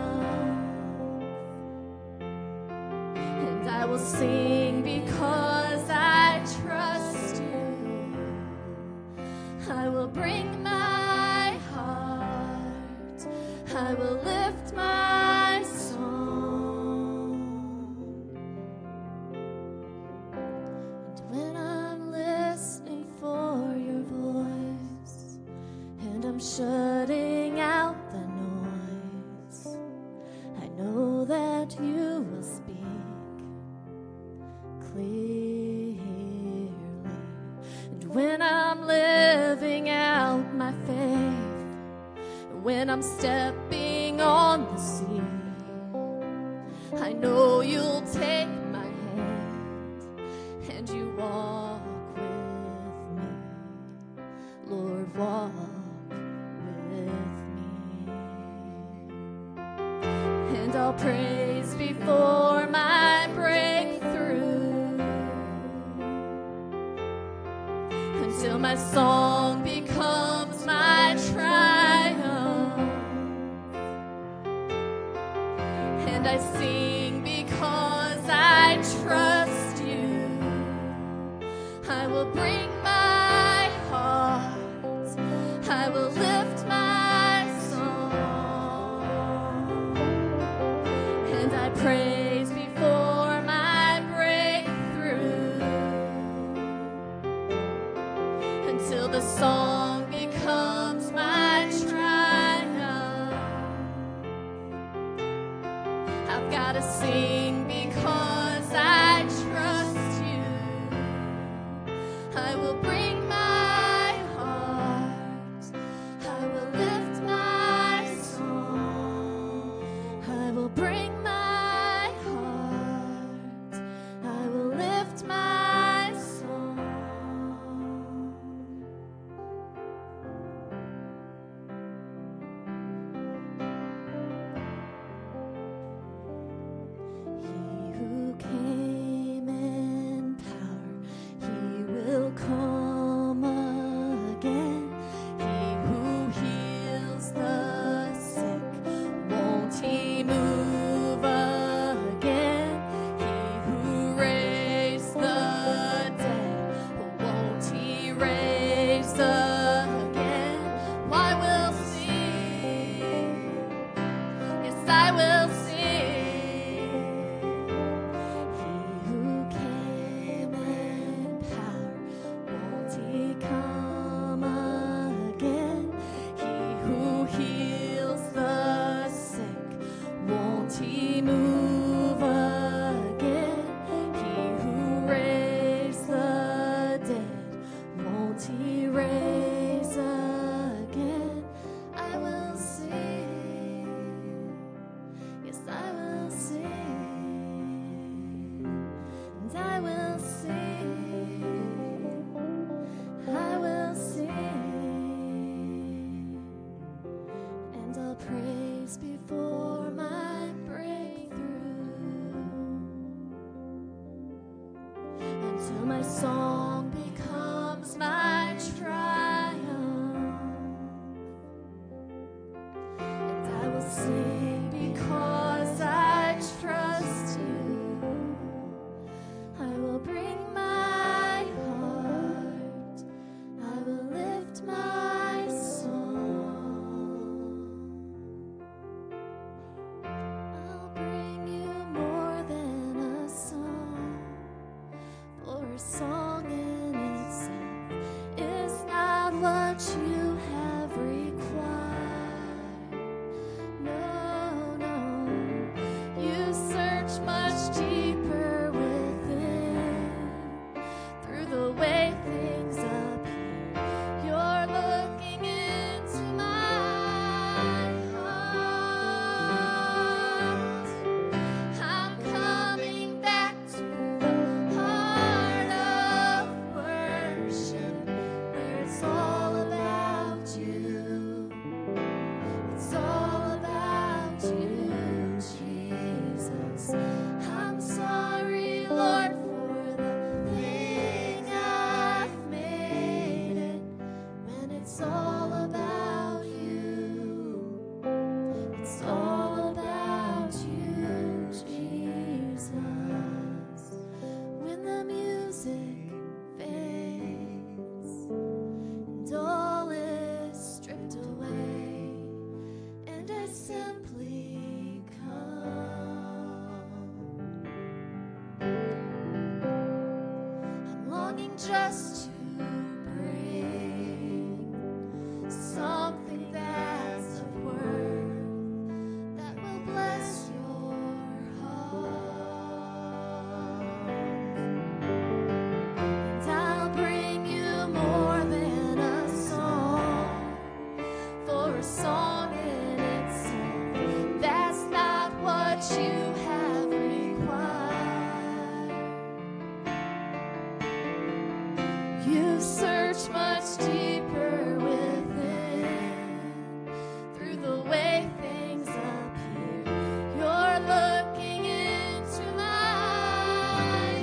Speaker 5: And I will sing because I trust you. I will bring my heart, I will lift my song. And when I'm listening for your voice, and I'm shutting out the noise, I know that you will speak clearly. And when I'm living out my faith, when I'm stepping on the sea, I know you'll take my hand and you walk with me. Lord, walk and I'll praise before my breakthrough, until my song becomes my triumph. And I sing because I trust you. I will bring my heart, I will lift my song, and I praise before my breakthrough, until the song becomes my triumph. I've got to sing because I trust you. I will bring my heart, I will lift my song, I will bring my heart, I will lift my song. He who came in power, he will come again. He who heals the sick, won't he move again? He who raised the dead, won't he raise again? I will sing, yes, I will sing. He who came in power, won't he come again? He who heals the sick, just before my breakthrough, until my song becomes my triumph, and I will sing because I trust you. I will bring my heart, I will lift my song. I'll bring you more than a song, for a song in itself is not what you have required. No, no, you search much deeper within, through the way things appear. You're looking into my heart. I'm coming back to the heart of worship, where it's all about you. It's all about you, Jesus. I'm sorry, Lord, for the thing I've made it, when it's all about you. It's all about you, Jesus. When the music fades and all is stripped away, and I simply come, I'm longing just to bring something that's of worth, that will bless your heart. And I'll bring you more than a song, for a song in itself, that's not what you have required. You search much deeper within, through the way things appear. You're looking into my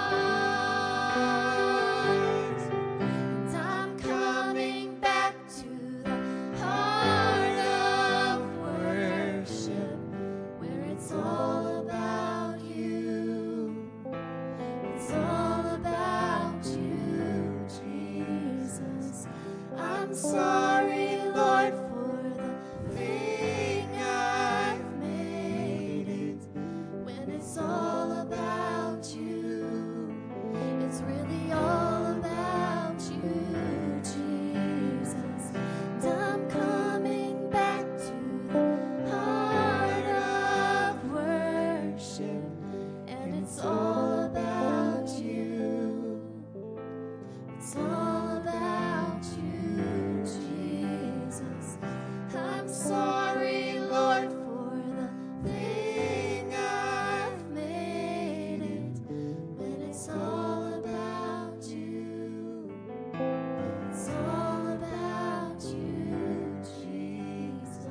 Speaker 5: heart, and I'm coming back to the heart of worship, where it's all about you. It's all about you, Jesus. I'm sorry, Lord, for the thing I've made it, when it's all about you. It's really all about you, Jesus. And I'm coming back to the heart of worship, and it's all about you. It's all about you, Jesus. I'm sorry, Lord, for the thing I've made it, when it's all about you. It's all about you, Jesus.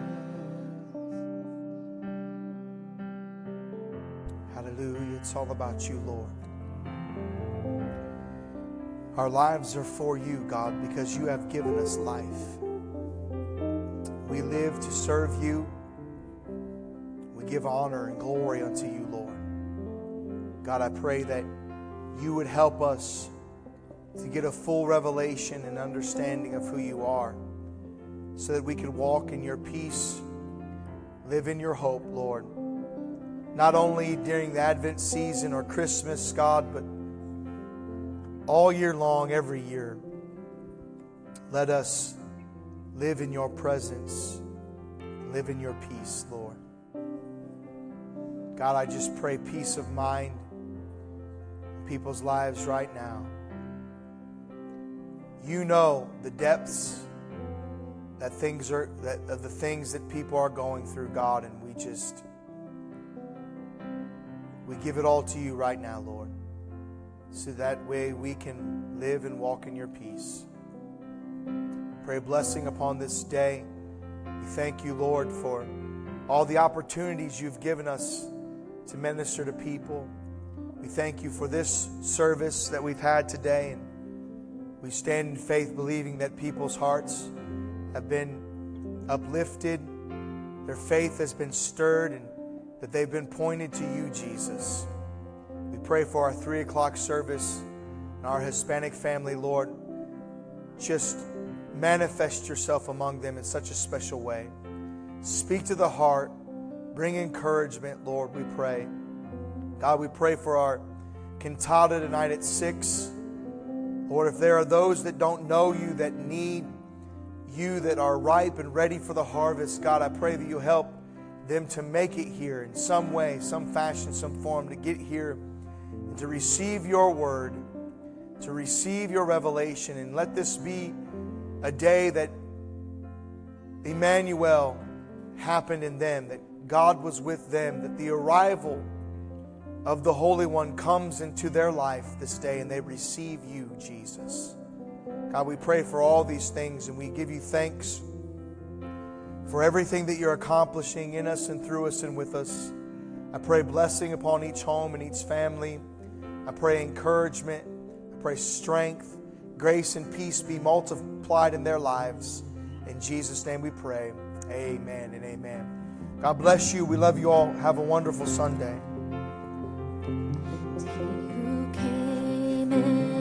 Speaker 4: Hallelujah. It's all about you, Lord. Our lives are for you, God, because you have given us life. We live to serve you. We give honor and glory unto you, Lord. God, I pray that you would help us to get a full revelation and understanding of who you are, so that we can walk in your peace, live in your hope, Lord. Not only during the Advent season or Christmas, God, but all year long, every year. Let us live in your presence, live in your peace, Lord. God, I just pray peace of mind in people's lives right now. You know the depths that things are that of the things that people are going through, God, and we just we give it all to you right now, Lord, so that way we can live and walk in your peace. Pray a blessing upon this day. We thank you, Lord, for all the opportunities you've given us to minister to people. We thank you for this service that we've had today, and we stand in faith believing that people's hearts have been uplifted, their faith has been stirred, and that they've been pointed to you, Jesus. We pray for our three o'clock service and our Hispanic family, Lord. Just manifest yourself among them in such a special way. Speak to the heart. Bring encouragement, Lord, we pray. God, we pray for our cantata tonight at six. Lord, if there are those that don't know you, that need you, that are ripe and ready for the harvest, God, I pray that you help them to make it here in some way, some fashion, some form, to get here and to receive your word, to receive your revelation. And let this be a day that Emmanuel happened in them, that God was with them, that the arrival of the Holy One comes into their life this day and they receive you, Jesus. God, we pray for all these things and we give you thanks for everything that you're accomplishing in us and through us and with us. I pray blessing upon each home and each family. I pray encouragement. I pray strength, grace, and peace be multiplied in their lives. In Jesus' name we pray. Amen and amen. God bless you. We love you all. Have a wonderful Sunday.
Speaker 5: He who came in